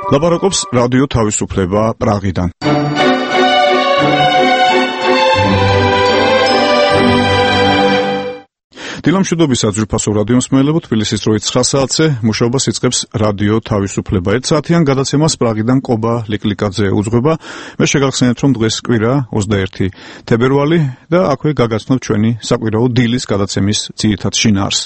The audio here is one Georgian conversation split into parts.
ლაპარაკობს რადიო თავისუფლება პრაღიდან. დილამშვიდობის საძვირფასო რადიო მსმენელებო, თბილისის დროით 9 საათზე მუშაობას იწყებს რადიო თავისუფლება. 1 საათიან გადაცემას პრაღიდან კობა ლიკლიკაძე უძღვება. მე შეგახსენებთ, რომ დღეს კვირა 21 თებერვალი და აქვე გაგაცნობთ ჩვენი საკვირაო დილის გადაცემის ძირითად შინაარს.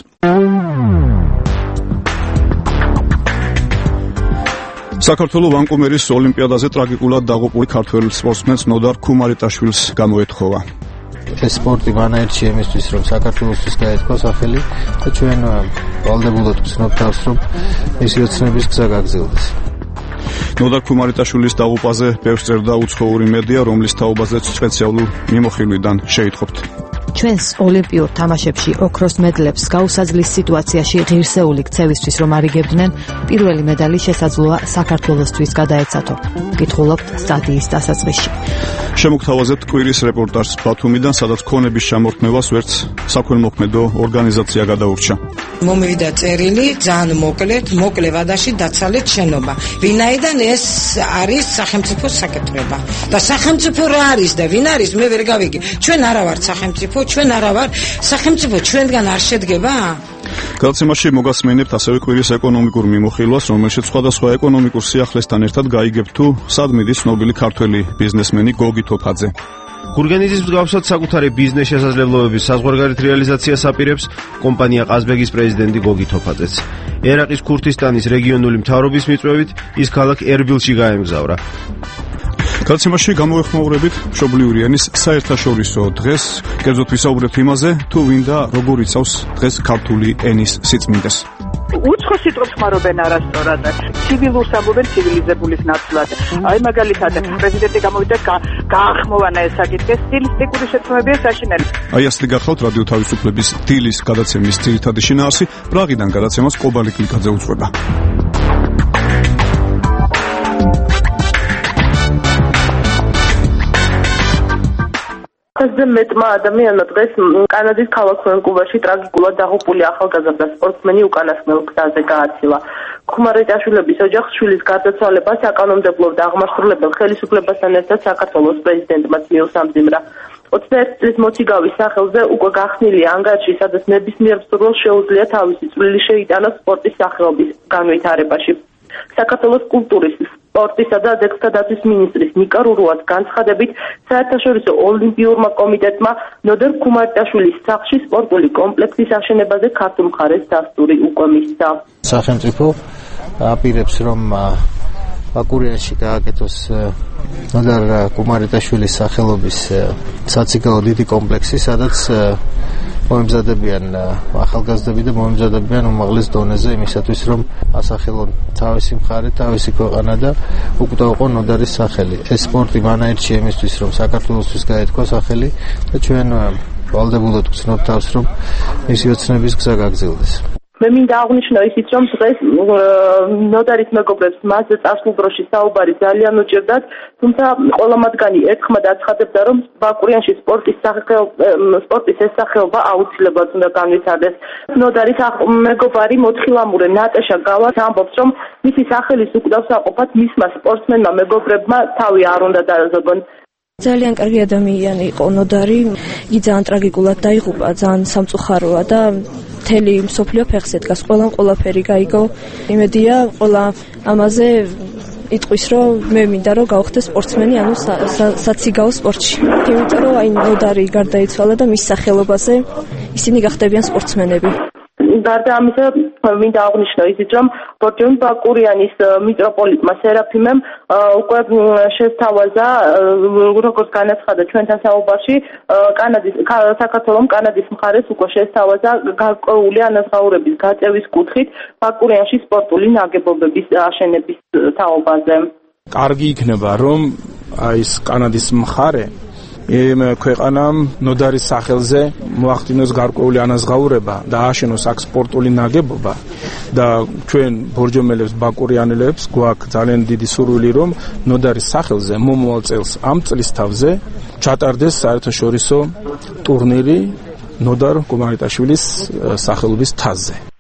საქართველოს ვანკუვერის ოლიმპიადაზე ტრაგიკულად დაღუპული ქართველ სპორტსმენს ნოდარ ქუმარიტაშვილს გამოეთხოვა. ეს სპორტი მანაერჩი იმისთვის, რომ საქართველოსთვის გაეთქვა სახელი და ჩვენ ვალდებულად ვცნობ თავს, რომ მისი ოცნების გზა გაგრძელდეს. ნოდარ ქუმარიტაშვილის დაღუპვაზე ბევრს წერდა უცხოური მედია, რომლის თაობაზეც სპეციალურ მიმოხილვიდან შეითხოვთ. ჩვენს ოლიმპიურ თამაშებში ოქროს მედლებს გაუსაძლის სიტუაციაში ღირსეული ქცევისთვის რომ არიგებდნენ, პირველი მედალი შესაძლოა საქართველოსთვის გადაეცათო. გითხულობთ სტადიის დასაწყისში. შემოგთავაზებთ კვირის რეპორტაჟს ბათუმიდან, სადაც ქონების ჩამორთმევას ვერც საქველმოქმედო ორგანიზაცია გადაურჩა. მომივიდა წერილი ძალიან მოკლე ვადაში დაცალეთ შენობა. ვინაიდან ეს არის სახელმწიფოს საკეთრება. და სახელმწიფო რა არის და ვინ არის, მე ვერ გავიგე. ჩვენ არა ვართ სახელმწიფო, ჩვენ არა ვარ სახელმწიფო, ჩვენგან არ შედგება? გადაცემაში მოგასმენებთ ასევე კვირის ეკონომიკურ მიმოხილვას, რომელშიც სხვადასხვა ეკონომიკურ სიახლესთან ერთად გაიგებთ თუ სად მიდის ცნობილი ქართველი ბიზნესმენი გოგი თოფაძე. გურგენიძის მსგავსად საკუთარი ბიზნეს შესაძლებლობების საზღვარგარეთ რეალიზაციას აპირებს კომპანია ყაზბეგის პრეზიდენტი გოგი თოფაძეც. ერაყის ქურთისტანის რეგიონული მთავრობის მიწვევით ის ქალაქ ერბილში გაემგზავრა. გადაცემაში გამოვეხმაურებით მშობლიური ენის საერთაშორისო დღეს, კერძოდ ვისაუბრებთ იმაზე, თუ ვინ და როგორ იცავს დღეს ქართული ენის სიწმინდეს. უცხოს სიტყვებს ხმარობენ არასწორად, ცივილურს ამბობენ ცივილიზებულის ნაცვლად. აი მაგალითად, პრეზიდენტი გამოვიდა გაახმოვანა ეს საკითხი, სტილისტიკური შეცდომებია საშინელი. აი ასეთი გახლავთ რადიო თავისუფლების დილის გადაცემის ძირითადი შინაარსი. პრაღიდან გადაცემას კობა ლიკლიკაძე უძღვება. ზე მეტმა ადამიანმა დღეს კანადის ქალაქ ვანკუვერში ტრაგიკულად დაღუპული ახალგაზრდა სპორტსმენი უკანასკნელ გზაზე გააცილა. ქუმარიტაშვილების ოჯახს შვილის გარდაცვალებას აკანონმდებლობდა აღმასრულებელ ხელისუფლებასთან ერთად საქართველოს პრეზიდენტმა მიუსამძიმრა. 21 წლის მოციგავის სახელზე უკვე გახსნილი ანგარიში, სადაც ნებისმიერ მსურველს შეუძლია თავისი წვლილი შეიტანოს სპორტის სახეობის განვითარებაში. საქართველოს კულტურის, სპორტისა და ძეგლთა დაცვის მინისტრის ნიკა რურუას განცხადებით, საერთაშორისო ოლიმპიურმა კომიტეტმა ნოდარ ქუმარიტაშვილის სახლში სპორტული კომპლექსის აშენებაზე ქართულ მხარეს დასტური უკვე მისცა. სახელმწიფო აპირებს, რომ ბაკურიანში გააკეთოს ნოდარ ქუმარიტაშვილის სახელობის საციგაო დიდი კომპლექსი, სადაც მოემზადებიან ახალგაზრდები და მოემზადებიან უმაღლეს დონეზე იმისათვის, რომ ასახელონ თავისი მხარე, თავისი ქვეყანა და უკდაუყო ნოდარის სახელი. ეს სპორტი მანაერჩი იმისთვის, რომ საქართველოსთვის გაეთქვა სახელი და ჩვენ ვალდებულად ვცნობ თავს, რომ მისი ოცნების გზა გაგრძელდეს. მე მინდა აღვნიშნო ისიც, რომ დღეს ნოდარის მეგობრებს მასზე წარსულ დროში საუბარი ძალიან უჭირდათ, თუმცა ყველა მათგანი ერთხმად აცხადებდა, რომ ბაკურიანში სპორტის ეს სახეობა აუცილებლად უნდა განვითარდეს. ნოდარის მეგობარი მოთხილამურე ნატეშა გავას ამბობს, რომ მისი სახელის უკდავსაყოფად მისმა სპორტსმენმა მეგობრებმა თავი არ უნდა დააზოგონ. ძალიან კარგი ადამიანი იყო ნოდარი, იგი ძალიან ტრაგიკულად დაიღუპა, ძალიან სამწუხაროა და მთელი მსოფლიო ფეხს ედგას, ყველაფერი გაიგო. იმედია, ყველა ამაზე იტყვის, რომ მე მინდა რომ გავხდე სპორტსმენი, ანუ საციგაო სპორტში. იმიტომ რომ აი ნოდარი გარდაიცვალა და მის სახელობაზე ისინი გახდებიან სპორტსმენები. გარდა ამისა, მინდა აღვნიშნო ისიც, რომ ბორჯომი ბაკურიანის მიტროპოლიტმა სერაფიმემ უკვე შესთავაზა, როგორც განაცხადა ჩვენთან საუბარში, საქართველოს კანადის მხარეს უკვე შესთავაზა გარკვეული ანაზღაურების გაწევის კუთხით ბაკურიანში სპორტული ნაგებობების აშენების თაობაზე. კარგი იქნება, რომ ეს კანადის მხარე იმ ქვეყანამ ნოდარის სახელზე მოახდინოს გარკვეული ანაზღაურება და ააშენოს აქ სპორტული ნაგებობა და ჩვენ ბორჯომელებს, ბაკურიანელებს გვაქვს ძალიან დიდი სურვილი, რომ ნოდარის სახელზე მომავალ წელს ამ წლის თავზე ჩატარდეს საერთაშორისო ტურნირი ნოდარ ქუმარიტაშვილის სახელობის თასზე.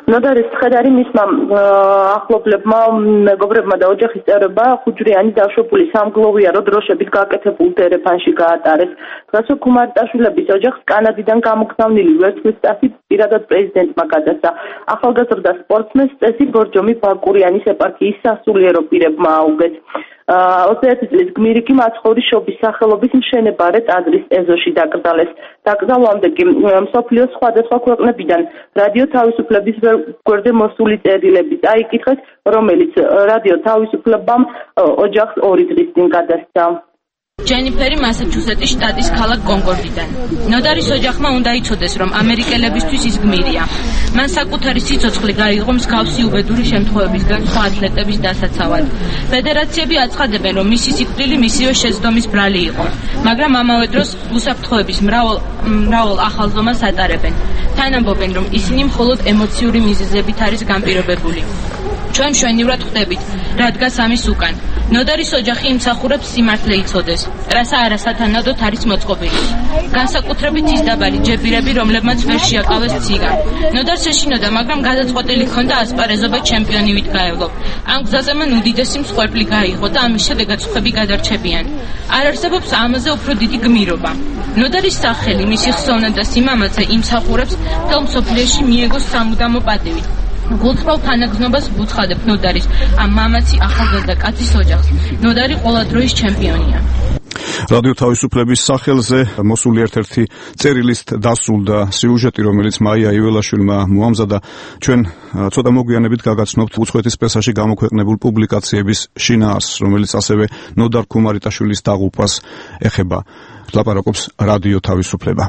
ნოდარის ცხედარი მისმა ახლობლებმა, მეგობრებმა და ოჯახის წევრებმა ხუჯრიანი დაშვებული სამგლოვიარო დროშებით გაკეთებულ დერეფანში გაატარეს. დღეს ქუმარიტაშვილების ოჯახს კანადიდან გამოგზავნილი ვერცხლის წასი პირადად პრეზიდენტმა გადასცა. ახალგაზრდა სპორტსმენს წესი ბორჯომი ბაკურიანის ეპარქიის სასულიერო პირებმა აუგეს. 21 წლის გმირი კი მაცხოვრის შობის სახელობის მშენებარე ტაძრის ეზოში დაკრძალეს. დაკრძალვამდე კი მსოფლიოს სხვადასხვა ქვეყნებიდან რადიო თავისუფლების გვერდზე მოსული წერილები წაიკითხეს, რომელიც რადიო თავისუფლებამ ოჯახს 2 დღის წინ გადასცა. ჯენიფერი მასაჩუსეტის შტატის ქალაქ კონკორდიდან. ნოდარის ოჯახმა უნდა იცოდეს, რომ ამერიკელებისთვის ის გმირია. მან საკუთარი სიცოცხლე გაიღო მსგავსი უბედური შემთხვევებისგან სხვა ათლეტების დასაცავად. ფედერაციები აცხადებენ, რომ მისი სიკვდილი მისივე შეცდომის ბრალი იყო, მაგრამ ამავე დროს უსაფრთხოების მრავალ ახალძომას ატარებენ. თან ამბობენ, რომ ისინი მხოლოდ ემოციური მიზეზებით არის განპირობებული. ჩვენ მშვენივრად ხვდებით, რადგან ამის უკან. ნოდარის ოჯახი იმსახურებს სიმართლე იცოდეს, რასაც არასათანადოდ არის მოწყობილი. განსაკუთრებით ის დაბალი ჯებირები, რომლებმაც ვერ შეაკავეს ციგა. ნოდარს ეშინოდა, მაგრამ გადაწყვეტილი ჰქონდა ასპარეზობა ჩემპიონივით გაევლო. ამ გზაზე მან უდიდესი მსხვერპლი გაიღო და ამის შედეგად სხვები გადარჩებიან. არ არსებობს ამაზე უფრო დიდი გმირობა. ნოდარის სახელი, მისი ხსოვნა და სიმამაცე იმსახურებს მთელ მსოფლიოში მიეგოს სამუდამო პატივით. გულწრფელ თანაგზნობას ვუცხადებ ნოდარის ამ მამაცი ახალგაზრდა კაცის ოჯახს. ნოდარი ყველა დროის ჩემპიონია. რადიო თავისუფლების სახელზე მოსული ერთ-ერთი წერილის დასრულდა სიუჟეტი, რომელიც მაია იველაშვილმა მოამზადა. ჩვენ ცოტა მოგვიანებით გაგაცნობთ უცხოეთის პრესაში გამოქვეყნებულ პუბლიკაციების შინაარსს, რომელიც ასევე ნოდარ ქუმარიტაშვილის დაღუპვას ეხება. ლაპარაკობს რადიო თავისუფლება.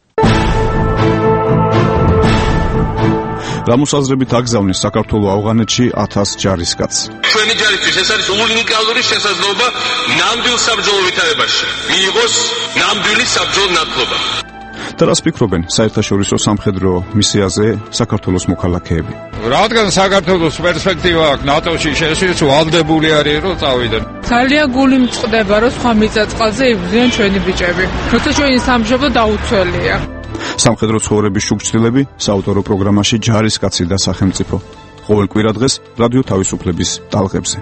რამოსაზრებით აგზავნის საქართველოს ავღანეთში 1000 ჯარისკაცს. ჩვენი ჯარისთვის ეს არის უნიკალური შესაძლებლობა ნამდვილ საბრძოლო ვითარებაში მიიღოს ნამდვილი საბრძოლო ნათლობა. და რას ფიქრობენ საერთაშორისო სამხედრო მისიაზე საქართველოს მოქალაქეები? რადგან საქართველოს პერსპექტივა აქვს ნატოში შესვლის, ვალდებული არის რომ წავიდნენ. ძალიან გული მწყდება რომ სხვა მიწა-წყალზე იბრძვიან ჩვენი ბიჭები. როცა ჩვენი სამშობლო დაუცველია. სამხედრო ცხოვრების შუქჩილები საავტორო პროგრამაში ჯარისკაცი და სახელმწიფო. ყოველ კვირა დღეს რადიო თავისუფლების ტალღებზე.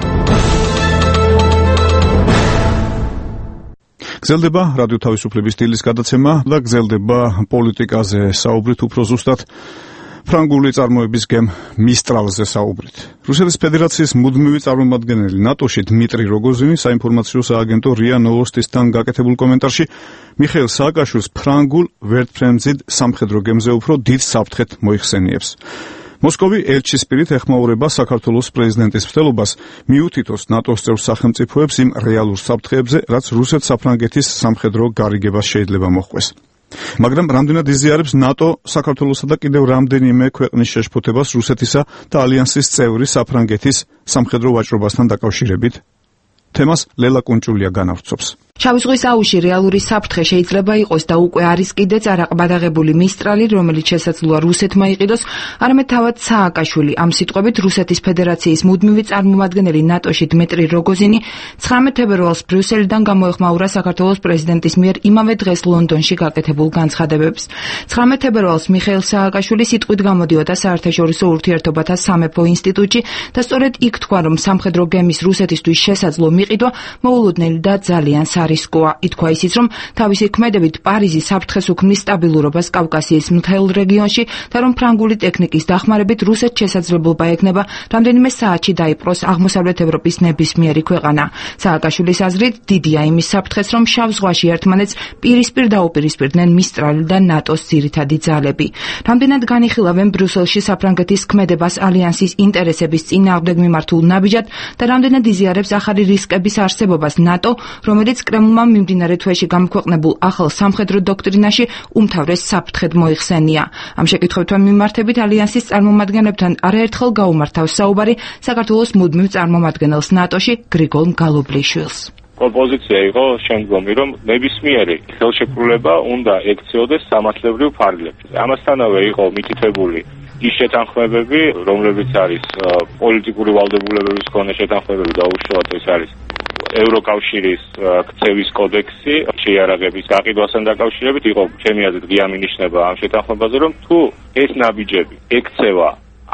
გრძელდება რადიო თავისუფლების სტილის გადაცემა და გრძელდება პოლიტიკაზე საუბრით, უფრო ზუსტად ფრანგული წარმოების გემ მისტრალზე საუბრით. რუსეთის ფედერაციის მუდმივი წარმომადგენელი ნატოში დმიტრი როგოზინი საინფორმაციო სააგენტო რია ნოვოსტისთან გაკეთებულ კომენტარში მიხეილ სააკაშვილს ფრანგულ ვერტფრენზიდ სამხედრო გემზე უფრო დიდ საფრთხეთ მოიხსენიებს. მოსკოვი ელჩის პირით ეხმაურება საქართველოს პრეზიდენტის მცდელობას მიუთითოს ნატოს წევრ სახელმწიფოებს იმ რეალურ საფრთხეებზე, რაც რუსეთ-საფრანგეთის სამხედრო გარიგებას შეიძლება მოჰყვეს. მაგრამ რამდენად იზიარებს ნატო საქართველოსა და კიდევ რამდენიმე ქვეყნის შეშფოთებას რუსეთისა და ალიანსის წევრი საფრანგეთის სამხედრო ვაჭრობასთან დაკავშირებით? თემას ლელა კუნჭულია განავრცობს. შავი ზღვის აუზში რეალური საფრთხე შეიძლება იყოს და უკვე არის კიდეც არაყბადაღებული მისტრალი, რომელიც შესაძლოა რუსეთმა იყიდოს, არამედ თავად სააკაშვილი. ამ სიტყვებით რუსეთის ფედერაციის მუდმივი წარმომადგენელი ნატოში დმიტრი როგოზინი 19 თებერვალს ბრიუსელიდან გამოეხმაურა საქართველოს პრეზიდენტის მიერ იმავე დღეს ლონდონში გაკეთებულ განცხადებებს. 19 თებერვალს მიხეილ სააკაშვილი სიტყვით გამოდიოდა საერთაშორისო ურთიერთობათა სამეფო ინსტიტუტში და სწორედ იქ თქვა, რომ სამხედრო გემის რუსეთისთვის შესაძლო მიყიდვა მოულოდნელი და ძალიან რისკოა. ითქვა ისიც, რომ თავისი ქმედებით პარიზი საფრთხეს უქმნის სტაბილურობას კავკასიის მთელ რეგიონში და რომ ფრანგული ტექნიკის დახმარებით რუსეთს შესაძლებლობა ექნება რამდენიმე საათში დაიპყროს აღმოსავლეთ ევროპის ნებისმიერი ქვეყანა. სააკაშვილის აზრით, დიდია იმის საფრთხეც, რომ შავ ზღვაში ერთმანეთს პირისპირ დაუპირისპირდნენ მისტრალი და ნატოს ძირითადი ძალები. რამდენად განიხილავენ ბრიუსელში საფრანგეთის ქმედებას ალიანსის ინტერესების წინააღმდეგ მიმართულ ნაბიჯად და რამდენად იზიარებს ახალი რისკების არსებობას ნატო, რომელიც კრემლმა მიმდინარე თვეში გამოქვეყნებულ ახალ სამხედრო დოქტრინაში უმთავრეს საფრთხედ მოიხსენია. ამ შეკითხვებთან მიმართებით ალიანსის წარმომადგენლებთან არაერთხელ გაუმართავ საუბარი საქართველოს მუდმივ წარმომადგენელს ნატოში გრიგოლ გალობლიშვილს. პროპოზიცია იყო შემდგომი, რომ ნებისმიერი ხელშეკრულება უნდა ექცეოდეს სამართლებრივ ფარგლებში. ამასთანავე იყო მითითებული ის შეთანხმებები, რომლებიც არის პოლიტიკური ვალდებულებების მქონე შეთანხმებები და უშუალოდ ეს არის ევროკავშირის ქცევის კოდექსი შეიარაღების გაყიდვასთან დაკავშირებით. იყო ჩემი აზრით ღია მინიშნება ამ შეთანხმებაზე, რომ თუ ეს ნაბიჯები ექცევა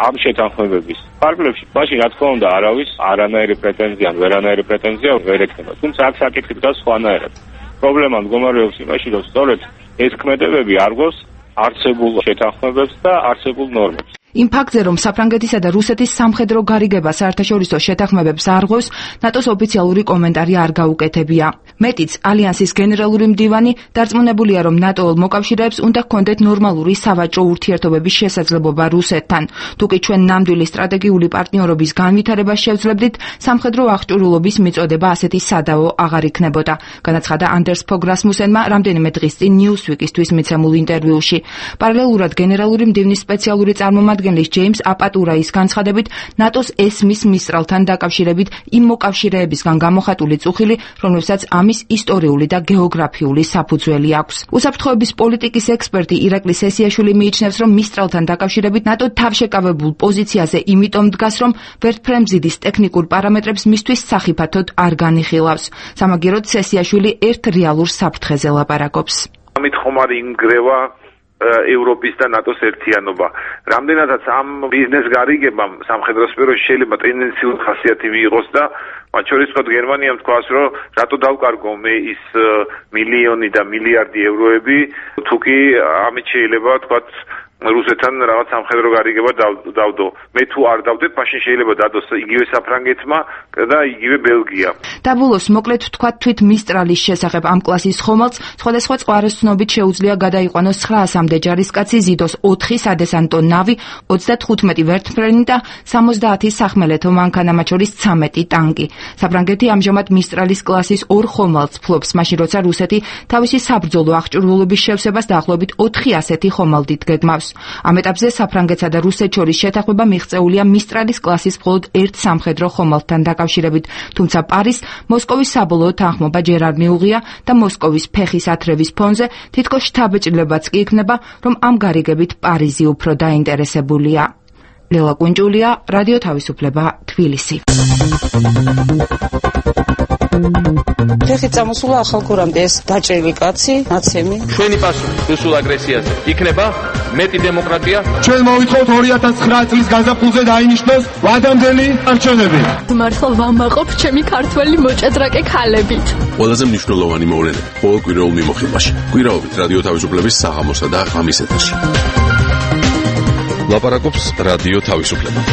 ამ შეთანხმებების ფარგლებში, მაშინ რა თქმა უნდა არავის არანაირი პრეტენზია, ვერანაირი პრეტენზია ვერ ექნება. თუმცა აქ საკითხი დგას სხვანაირად. პრობლემა მდგომარეობს იმაში, რომ სწორედ ეს ქმედებები არ გვოს არსებულ შეთანხმებებს და არსებულ ნორმებს. იმ ფაქტზე, რომ საფრანგეთისა და რუსეთის სამხედრო გარიგება საერთაშორისო შეთანხმებებს არ ღვევს, ნატოს ოფიციალური კომენტარი არ გაუკეთებია. მეტიც, ალიანსის გენერალური მდივანი დარწმუნებულია, რომ ნატოელ მოკავშირეებს უნდა ჰქონდეთ ნორმალური სავაჭრო ურთიერთობების შესაძლებლობა რუსეთთან. თუკი ჩვენ ნამდვილი სტრატეგიული პარტნიორობის განვითარებას შევძლებდით, სამხედრო აღჭურვილობის მიწოდება ასეთი სადავო აღარ იქნებოდა, განაცხადა ანდერს ფოგ რასმუსენმა რამდენიმე დღის წინ Newsweek-ისთვის მიცემულ ინტერვიუში. პარალელურად გენერალური მდივნის სპეციალური წარმომადგენლის ჯეიმს აპატურაის განცხადებით, ნატოს ესმის მისტრალთან დაკავშირებით იმ მოკავშირეებისგან გამოხატული წუხილი, რომლებსაც ამის ისტორიული და გეოგრაფიული საფუძველი აქვს. უსაფრთხოების პოლიტიკის ექსპერტი ირაკლი სესიაშვილი მიიჩნევს, რომ მისტრალთან დაკავშირებით ნატო თავშეკავებულ პოზიციაზე იმიტომ დგას, რომ ვერტფრემზიდის ტექნიკურ პარამეტრებს მისთვის სახიფათოდ არ განიხილავს. სამაგიეროდ სესიაშვილი ერთ რეალურ საფრთხეზე ლაპარაკობს. ამით ხომარი ინგრევა ევროპის და ნატოს ერთიანობა. რამდენადაც ამ ბიზნეს გარიგებამ სამხედრო სფეროში შეიძლება ტენდენციური ხასიათი მიიღოს და მათ შორის თქვა გერმანიამ თქვას, რომ რატო დავკარგო მე ის მილიონი და მილიარდი ევროები, თუკი ამით შეიძლება თქვა რუსეთთან რაღაც სამხედრო გარიგება დავდო. მე თუ არ დავდებ, მაშინ შეიძლება დადოს იგივე საფრანგეთმა და იგივე ბელგია. დაბულოს მოკლედ ვთქვათ თვით მისტრალის შესახებ ამ კლასის ხომალდს სხვადასხვა წყაროსცნობით შეუძლია გადაიყვანოს 900-მდე ჯარისკაცი, ზიდოს 4 სადესანტო ნავი, 35 ვერტმფრენი და 70 სახმელეთო მანქანა, მათ შორის 13 ტანკი. საფრანგეთი ამჟამად მისტრალის კლასის 2 ხომალდს ფლობს, მაშინ როცა რუსეთი თავისი საბრძოლო აღჭურვილობის შევსებას დაახლოებით 4 ასეთი ხომალდით გეგმავს. ამ ეტაპზე საფრანგეთსა და რუსეთს შორის შეთანხმება მიღწეულია მისტრალის კლასის მხოლოდ ერთ სამხედრო ხომალდთან დაკავშირებით, თუმცა პარიზს მოსკოვის საბოლოო თანხმობა ჯერ არ მიუღია და მოსკოვის ფეხის ათრევის ფონზე თითქოს შთაბეჭდილებაც კი იქნება, რომ ამ გარიგებით პარიზი უფრო დაინტერესებულია. ლელა კუნჭულია, რადიო თავისუფლება, თბილისი. ფეხი წამოსულა ახალგორამდე ეს დაჭრილი კაცი, ნაცემი. ჩვენი პასუხი რუსულ აგრესიაზე იქნება მეტი დემოკრატია. ჩვენ მოვითხოვთ 2009 წლის გაზაფხულზე დაინიშნოს ვადამდელი არჩევნები. მართლა ვამაყობ ჩემი ქართველი მოჭადრაკე ქალებით. ყველაზე მნიშვნელოვანი მოვლენა ყოველ კვირაულ მიმოხილვაში. კვირაობით რადიო თავისუფლების საღამოსა და ღამის ეთერში. ლაპარაკობს რადიო თავისუფლება.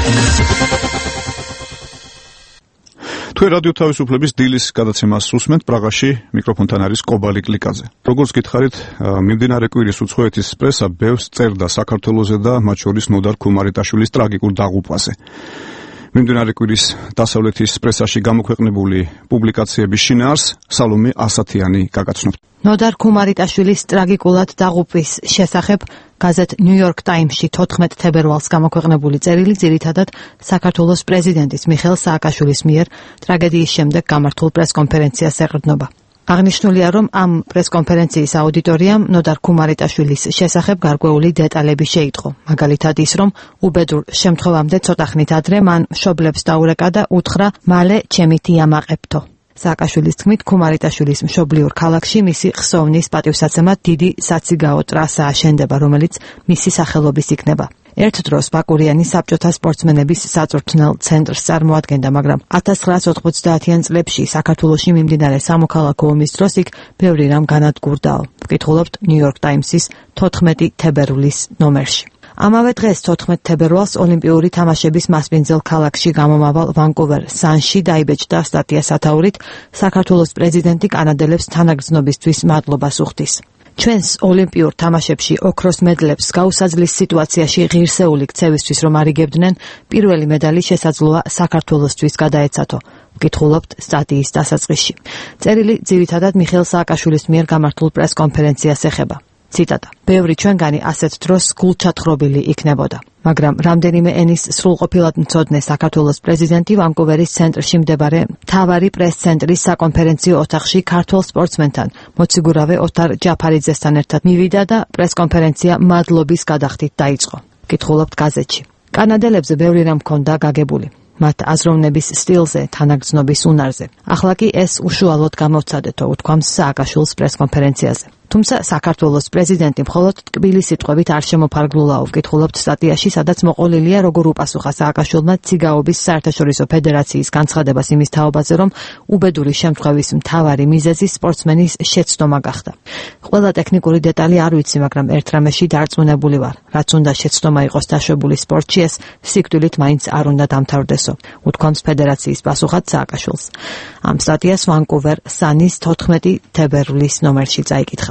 თუ რადიო თავისუფლების დილის გადაცემას უსმენთ, პრაღაში მიკროფონთან არის კობალი კლიკაძე. როგორც გითხარით, მიმდინარე კვირის უცხოეთის პრესა ბევრს წერდა საქართველოზე და მათ შორის ნოდარ ქუმარიტაშვილის ტრაგიკულ დაღუპვაზე. მიმდინარე კვირის დასავლეთის პრესაში გამოქვეყნებული პუბლიკაციების შინაარს სალომე ასათიანი გაგაცნობთ. ნოდარ ქუმარიტაშვილის ტრაგიკულად დაღუპვის შესახებ გაზეთ New York Times-ში 14 თებერვალს გამოქვეყნებული წერილი ძირითადად საქართველოს პრეზიდენტის მიხეილ სააკაშვილის მიერ ტრაგედიის შემდეგ გამართულ პრესკონფერენციას ეყრდნობა. აღნიშნულია, რომ ამ პრესკონფერენციის აუდიტორიამ ნოდარ ქუმარიტაშვილის შესახებ გარკვეული დეტალები შეიტყო. მაგალითად ის, რომ უბედურ შემთხვევამდე ცოტა ხნით ადრე მან მშობლებს დაურეკა და უთხრა, მალე ჩემით იამაყებთო. სააკაშვილის თქმით, ქუმარიტაშვილის მშობლიურ ქალაქში მისი ხსოვნის პატივსაცემად დიდი საციგაო ტრასა აშენდება, რომელიც მისი სახელობის იქნება. ერთ დროს ბაკურიანი საბჭოთა სპორტსმენების საწვრთნელ ცენტრს წარმოადგენდა, მაგრამ 1990-იან წლებში საქართველოში მიმდინარე სამოქალაქო ომის დროს იქ ბევრი რამ განადგურდაო. ვკითხულობთ New York Times-ის 14 თებერვლის ნომერში. ამავე დღეს 14 თებერვალს ოლიმპიური თამაშების მასპინძელ ქალაქში გამომავალ ვანკუვერ სანში დაიბეჭდა სტატია სათაურით საქართველოს პრეზიდენტი კანადელებს თანაგრძნობისთვის მადლობას უხდის. ჩვენს ოლიმპიურ თამაშებში ოქროს მედლებს გაუსაძლის სიტუაციაში ღირსეული ქცევისთვის რომ არიგებდნენ, პირველი მედალი შესაძლოა საქართველოსთვის გადაეცათო. ვკითხულობთ სტატიის დასაწყისში. წერილი ძირითადად მიხეილ სააკაშვილის მიერ გამართულ პრესკონფერენციას ეხება. ციტატა. ბევრი ჩვენგანი ასეთ დროს გულჩათხრობილი იქნებოდა. მაგრამ რამდენიმე ენის სრულყოფილად მცოდნე საქართველოს პრეზიდენტი ვანკუვერის ცენტრში მდებარე მთავარი პრეს-ცენტრის საკონფერენციო ოთახში ქართველ სპორტსმენთან, მოციგურავე ოთარ ჯაფარიძესთან ერთად მივიდა და პრესკონფერენცია მადლობის გადახდით დაიწყო. ვკითხულობთ გაზეთში. კანადელებზე ბევრი რამ ჰქონდა გაგებული. მათ აზროვნების სტილზე, თანაგრძნობის უნარზე. ახლა კი ეს უშუალოდ გამოვცადეთო, უთქვამს სააკაშვილს პრესკონფერენციაზე. თუმცა საქართველოს პრეზიდენტი მხოლოდ ტკბილი სიტყვებით არ შემოფარგლულაო. ვკითხულობთ სტატიაში, სადაც მოყოლილია როგორ უპასუხა სააკაშვილმა ციგაობის საერთაშორისო ფედერაციის განცხადებას იმის თაობაზე, რომ უბედური შემთხვევის მთავარი მიზეზი სპორტსმენის შეცდომა გახდა. ყველა ტექნიკური დეტალი არ ვიცი, მაგრამ ერთ რამეში დარწმუნებული ვარ, რაც უნდა შეცდომა იყოს დაშვებული სპორტში, ეს სიკვდილით მაინც არ უნდა დამთავრდესო. უთქვამს ფედერაციის პასუხად სააკაშვილს. ამ სტატიას Vancouver Sun-ის 14 თებერვლის ნომერში წაიკითხავთ.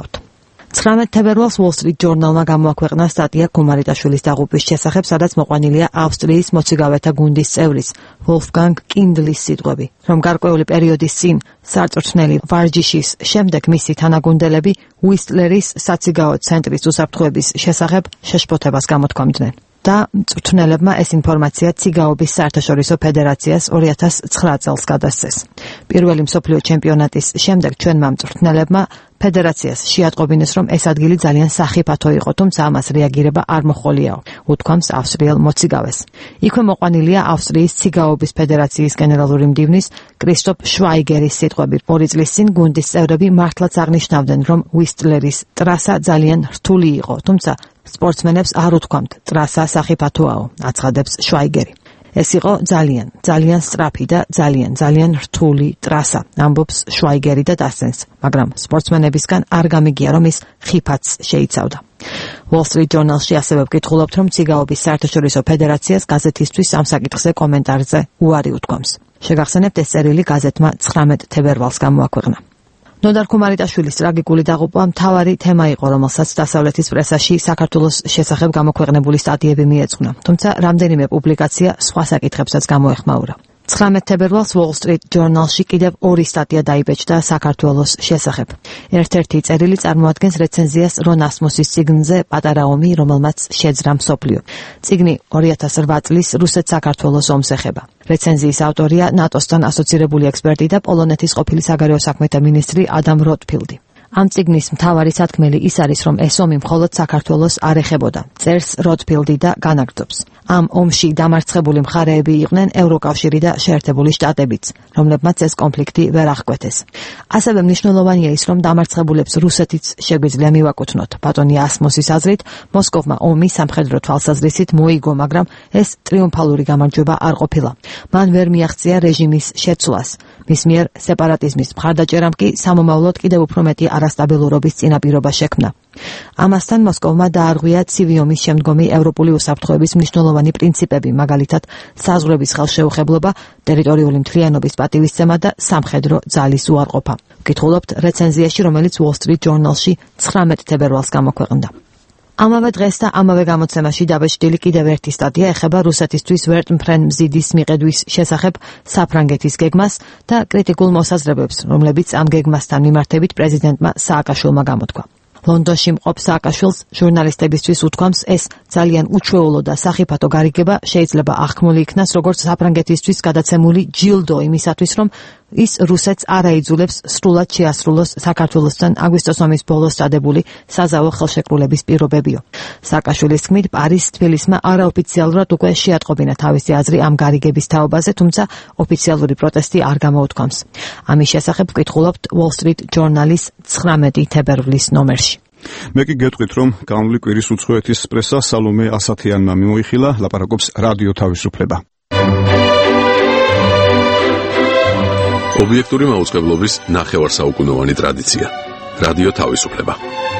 19 თებერვალს Wall Street Journal-მა გამოაქვეყნა სტატია გუმარიტაშვილის დაღუპვის შესახებ, სადაც მოყვანილია ავსტრიის მოციგავეთა გუნდის წევრის Wolfgang Kindlis სიტყვები, რომ გარკვეული პერიოდის წინ სარწმუნოების ვარჯიშის შემდეგ მისი თანაგუნდელები უისტლერის საციგაო ცენტრის უსაფრთხოების შესახებ შეშფოთებას გამოთქვამდნენ. და მწვრთნელებმა ეს ინფორმაცია ციგაობის საერთაშორისო ფედერაციას 2009 წელს გადასცეს. პირველი მსოფლიო ჩემპიონატის შემდეგ ჩვენმა მწვრთნელებმა ფედერაციას შეატყობინეს, რომ ეს ადგილი ძალიან სახიფათო იყო, თუმცა ამას რეაგირება არ მოჰყოლიაო, უთქვამს ავსტრიელ მოციგავეს. იქვე მოყვანილია ავსტრიის ციგაობის ფედერაციის გენერალური მდივნის კრისტოფ შვაიგერის სიტყვები. 2 წლის წინ გუნდის წევრები მართლაც აღნიშნავდნენ, რომ უისტლერის ტრასა ძალიან რთული იყო, თუმცა სპორტსმენებს არ უთქვამთ, ტრასა სახიფათოაო, აცხადებს შვაიგერი. ეს იყო ძალიან სწრაფი და ძალიან რთული ტრასა, ამბობს შვაიგერი და დასცენს, მაგრამ სპორტსმენებისგან არ გამიგია, რომ ის ხიფათს შეიცავდა. Wall Street Journal-ში ასევე ვკითხულობთ, რომ ციგაობის საერთაშორისო ფედერაციას გაზეთისთვის ამ საკითხზე კომენტარზე უარი უთქვამს. შეგახსენებთ, ეს წერილი გაზეთმა 19 თებერვალს გამოაქვეყნა. ნოდარ ქუმარიტაშვილის ტრაგიკული დაღუპვა მთავარი თემა იყო, რომელსაც დასავლეთის პრესაში საქართველოს შესახებ გამოქვეყნებული სტატიები მიეძღვნა, თუმცა რამდენიმე პუბლიკაცია სხვა საკითხებსაც გამოეხმაურა. 19 თებერვალს Wall Street Journal-ში კიდევ 2 სტატია დაიბეჭდა საქართველოს შესახებ. ერთ-ერთი წერილი წარმოადგენს რეცენზიას რონ ასმუსის წიგნზე „პატარა ომი, რომელმაც შეძრა მსოფლიო“. წიგნი 2008 წლის რუსეთ-საქართველოს ომს ეხება. რეცენზიის ავტორია ნატოსთან ასოცირებული ექსპერტი და პოლონეთის ყოფილი საგარეო საქმეთა მინისტრი ადამ როტფილდი. ამ წიგნის მთავარი სათქმელი ის არის, რომ ეს ომი მხოლოდ საქართველოს არ ეხებოდა, წერს როტფილდი და განაგრძობს. ამ ომში დამარცხებული მხარეები იყვნენ ევროკავშირი და შეერთებული შტატებიც, რომლებმაც ეს კონფლიქტი ვერ აღკვეთეს. ასევე მნიშვნელოვანია ის, რომ დამარცხებულებს რუსეთიც შეგვიძლია მივაკუთვნოთ. ბატონი ასმოსის აზრით, მოსკოვმა ომი სამხედრო თვალსაზრისით მოიგო, მაგრამ ეს ტრიუმფალური გამარჯვება არ ყოფილა. მან ვერ მიაღწია რეჟიმის შეცვლას. მის მიერ სეპარატიზმის მხარდაჭერამ კი სამომავლოდ კიდევ უფრო მეტი არასტაბილურობის წინაპირობა შექმნა. ამასთან მოსკოვმა დაარღვია ცივი ომის შემდგომი ევროპული უსაფრთხოების მნიშვნელოვანი პრინციპები, მაგალითად საზღვრების ხელშეუხებლობა, ტერიტორიული მთლიანობის პატივისცემა და სამხედრო ძალის უარყოფა. ვკითხულობთ რეცენზიაში, რომელიც Wall Street Journal-ში 19 თებერვალს გამოქვეყნდა. ამავე დღეს და ამავე გამოცემაში დაბეჭდილი კიდევ ერთი სტატია ეხება რუსეთისთვის ვერტმფრენ მზიდის მიყედვის შესახებ საფრანგეთის გეგმას და კრიტიკულ მოსაზრებებს, რომლებიც ამ გეგმასთან მიმართებით პრეზიდენტმა სააკაშვილმა გამოთქვა. ლონდონში მყოფ სააკაშვილს ჟურნალისტებისთვის უთქვამს, ეს ძალიან უჩვეულო და სახიფათო გარიგება შეიძლება აღქმული იქნას როგორც საფრანგეთისთვის გადაცემული ჯილდო იმისათვის, რომ ის რუსეთს არ აიძულებს სრულად შეასრულოს საქართველოსთან აგვისტოს ომის ბოლოს დადებული საზავო ხელშეკრულების პირობებიო. სააკაშვილის თქმით, პარის თბილისმა არაოფიციალურად უკვე შეატყობინა თავისი აზრი ამ გარიგების თაობაზე, თუმცა ოფიციალური პროტესტი არ გამოუთქვამს. ამის შესახებ ვკითხულობთ Wall Street Journal-ის 19 თებერვლის ნომერში. მე კი გეტყვით, რომ განვლი კვირის უცხოეთის პრესა სალომე ასათიანმა მიმოიხილა, ლაპარაკობს რადიო თავისუფლება. ობიექტური მაუწყებლობის ნახევარსაუკუნოვანი ტრადიცია. რადიო თავისუფლება.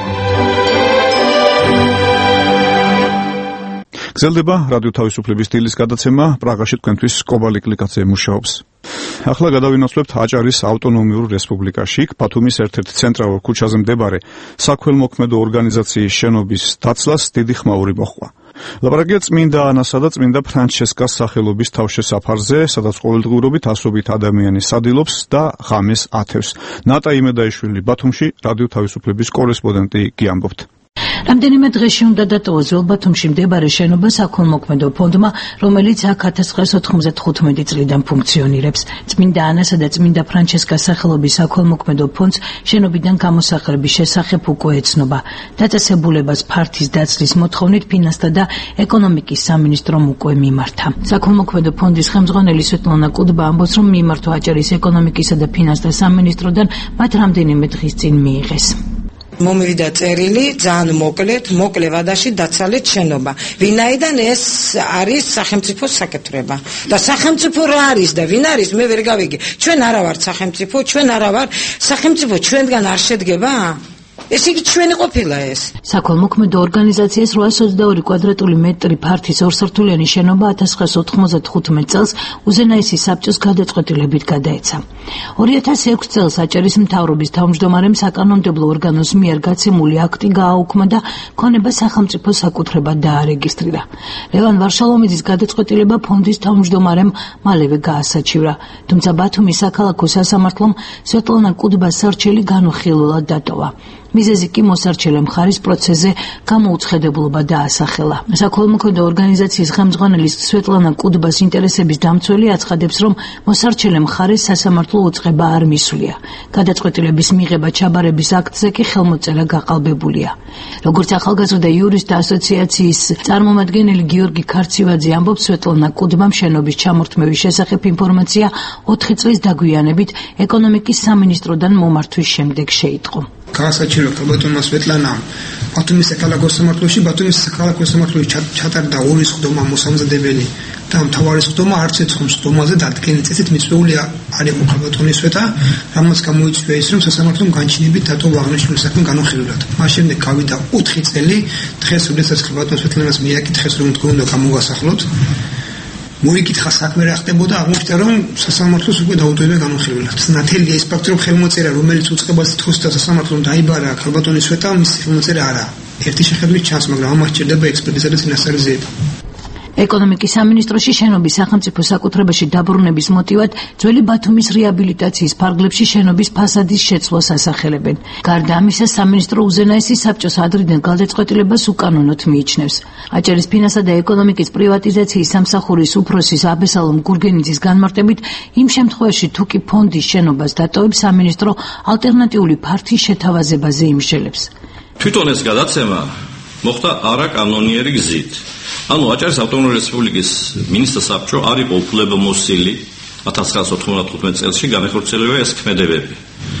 გრძელდება რადიო თავისუფლების დილის გადაცემა, პრაღაში თქვენთვის კობა ლიკლიკაძე მუშაობს. ახლა გადავინაცვლებთ აჭარის ავტონომიურ რესპუბლიკაში, ბათუმის ერთ-ერთ ცენტრალურ ქუჩაზე მდებარე საქველმოქმედო ორგანიზაციის შენობის დაცლას დიდი ხმაური მოჰყვა. ლაპარაკია წმინდა ანასა და წმინდა ფრანჩესკას სახელობის თავშესაფარზე, სადაც ყოველდღიურობით ასობით ადამიანი სადილობს და ღამეს ათევს. ნატა იმედაიშვილი ბათუმში, რადიო თავისუფლების კორესპონდენტი გიამბობთ. რამდენიმე დღეში უნდა დატოვოს ბათუმში მდებარე შენობა საქველმოქმედო ფონდმა, რომელიც აქ 1995 წლიდან ფუნქციონირებს. წმინდა ანასა და წმინდა ფრანჩესკას სახელობის საქველმოქმედო ფონდს შენობიდან გამოსახლების შესახებ უკვე ეცნობა. დაწესებულებას ფართის დაცლის მოთხოვნით ფინანსთა და ეკონომიკის სამინისტრომ უკვე მიმართა. საქველმოქმედო ფონდის ხელმძღვანელი სვეტლანა კუდბა ამბობს, რომ მიმართვა აჭარის ეკონომიკისა და ფინანსთა სამინისტროდან მათ რამდენიმე დღის წინ მიიღეს. მომივიდა წერილი ძალიან მოკლე ვადაში დაცალეთ შენობა. ვინაიდან ეს არის სახელმწიფოს საკუთრება. და სახელმწიფო რა არის და ვინ არის მე ვერ გავიგე. ჩვენ არა ვართ სახელმწიფო, ჩვენ არა ვარ სახელმწიფო, ჩვენგან არ შედგება? ეს იგი ჩვენი ყოფილა ეს. საქველმოქმედო ორგანიზაციას 822 კვადრატული მეტრი ფართის ორსართულიანი შენობა 1995 წელს უზენაესი საბჭოს გადაწყვეტილებით გადაეცა. 2006 წელს აჭარის მთავრობის თავმჯდომარემ საკანონმდებლო ორგანოს მიერ გაცემული აქტი გააუქმა და ქონება სახელმწიფო საკუთრება დაარეგისტრირა. ლევან ვარშალომიძის გადაწყვეტილება ფონდის თავმჯდომარემ მალევე გაასაჩივრა, თუმცა ბათუმის საქალაქო სასამართლომ სვეტლანა კუდბას სარჩელი განუხილულად დატოვა. მიზეზი კი მოსარჩელე მხარის პროცესზე გამოუცხადებლობა დაასახელა. საქველმოქმედო ორგანიზაციის ხელმძღვანელი სვეტლანა კუდბას ინტერესების დამცველი აცხადებს, რომ მოსარჩელე მხარეს სასამართლო უწყება არ მისვლია. გადაწყვეტილების მიღება ჩაბარების აქტზე კი ხელმოწერა გაყალბებულია. როგორც ახალგაზრდა იურისტთა ასოციაციის წარმომადგენელი გიორგი ქარცივაძე ამბობს, სვეტლანა კუდბამ შენობის ჩამორთმევის შესახებ ინფორმაცია 4 წლის დაგვიანებით ეკონომიკის სამინისტროდან მომართვის შემდეგ შეიტყო. გაასაჩივრა ბატონმა სვეტლანამ ბათუმის საქალაქო სამართლოში ჩატარდა 2 სხდომა მოსამზადებელი და მთავარი სხდომა არც ეთხმს სხდომაზე დადგენილი წესით მიწვეული არ იყო ბატონის სვეტა, რამაც გამოიწვია ის, რომ სასამართლომ განჩინებით დატოვა აღნიშნული საქმე განუხილველად. მას შემდეგ გავიდა 4 წელი, დღეს როდესაც ბატონ სვეტლანას მიაკითხეს, რომ თქვენ უნდა გამოგასახლოთ, მოიკითხა საქმე რა ხდებოდა, აღმოჩნდა რომ სასამართლოს უკვე დაუდევენ განუხილველად. ნათელია ის ფაქტი, რომ ხელმოწერა, რომელიც უწყებას თხოვს და სასამართლომ დაიბარა ქალბატონის სვეტა, მის ხელმოწერა არაა. ერთი შეხედვით ჩანს, მაგრამ ამას სჭირდება ექსპერტიზა და წინასწარი ზეება. ეკონომიკის სამინისტროში შენობის სახელმწიფო საკუთრებაში დაბრუნების მოტივად ძველი ბათუმის რეაბილიტაციის ფარგლებში შენობის ფასადის შეცვლას ასახელებენ. გარდა ამისა, სამინისტრო უზენაესი საბჭოს ადრინდელ გადაწყვეტილებას უკანონოდ მიიჩნევს. აჭარის ფინანსა და ეკონომიკის პრივატიზაციის სამსახურის უფროსის აბესალომ გურგენიძის განმარტებით, იმ შემთხვევაში თუ კი ფონდის შენობას დატოვებს, სამინისტრო ალტერნატიული ფართის შეთავაზებაზე იმსჯელებს. თვითონ ეს გადაცემა მოხდა არაკანონიერი გზით. ანუ აჭარის ავტონომიური რესპუბლიკის მინისტრთა საბჭო არ იყო უფლებამოსილი 1995 წელს განახორციელა ეს ქმედებები.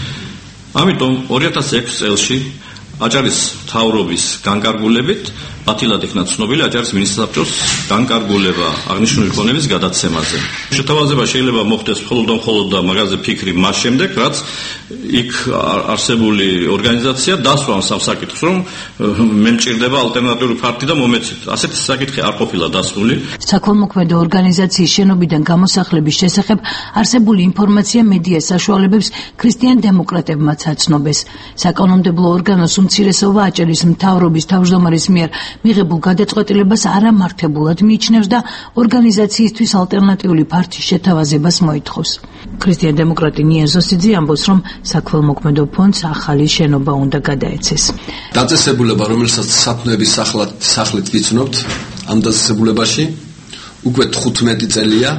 ამიტომ 2006 წელს აჭარის მთავრობის განკარგულებით ბათილად იქნა ცნობილი აჭარის მინისტრთა საბჭოს განკარგულება აღნიშნული ქონების გადაცემაზე. შეთავაზება შეიძლება მოხდეს მხოლოდ და მაგაზე ფიქრი მას შემდეგ, რაც იქ არსებული ორგანიზაცია დასვამს ამ საკითხს, რომ მე მჭირდება ალტერნატიული ფართი და მომეცით. ასეთი საკითხი არ ყოფილა დასვული. საქველმოქმედო ორგანიზაციის შენობიდან გამოსახლების შესახებ არსებული ინფორმაცია მედია საშუალებებს ქრისტიან დემოკრატებმაც აცნობეს. საკანონმდებლო ორგანოს უმცირესობა აჭარის მთავრობის თავმჯდომარის მიერ მიღებულ გადაწყვეტილებას არამართებულად მიიჩნევს და ორგანიზაციისთვის ალტერნატიული ფართის შეთავაზებას მოითხოვს. ქრისტიან დემოკრატი ნია ზოსიძე ამბობს, რომ საქველმოქმედო ფონდს ახალი შენობა უნდა გადაეცეს. დაწესებულება, რომელსაც სათნოების სახლით ვიცნობთ, ამ დაწესებულებაში უკვე 15 წელია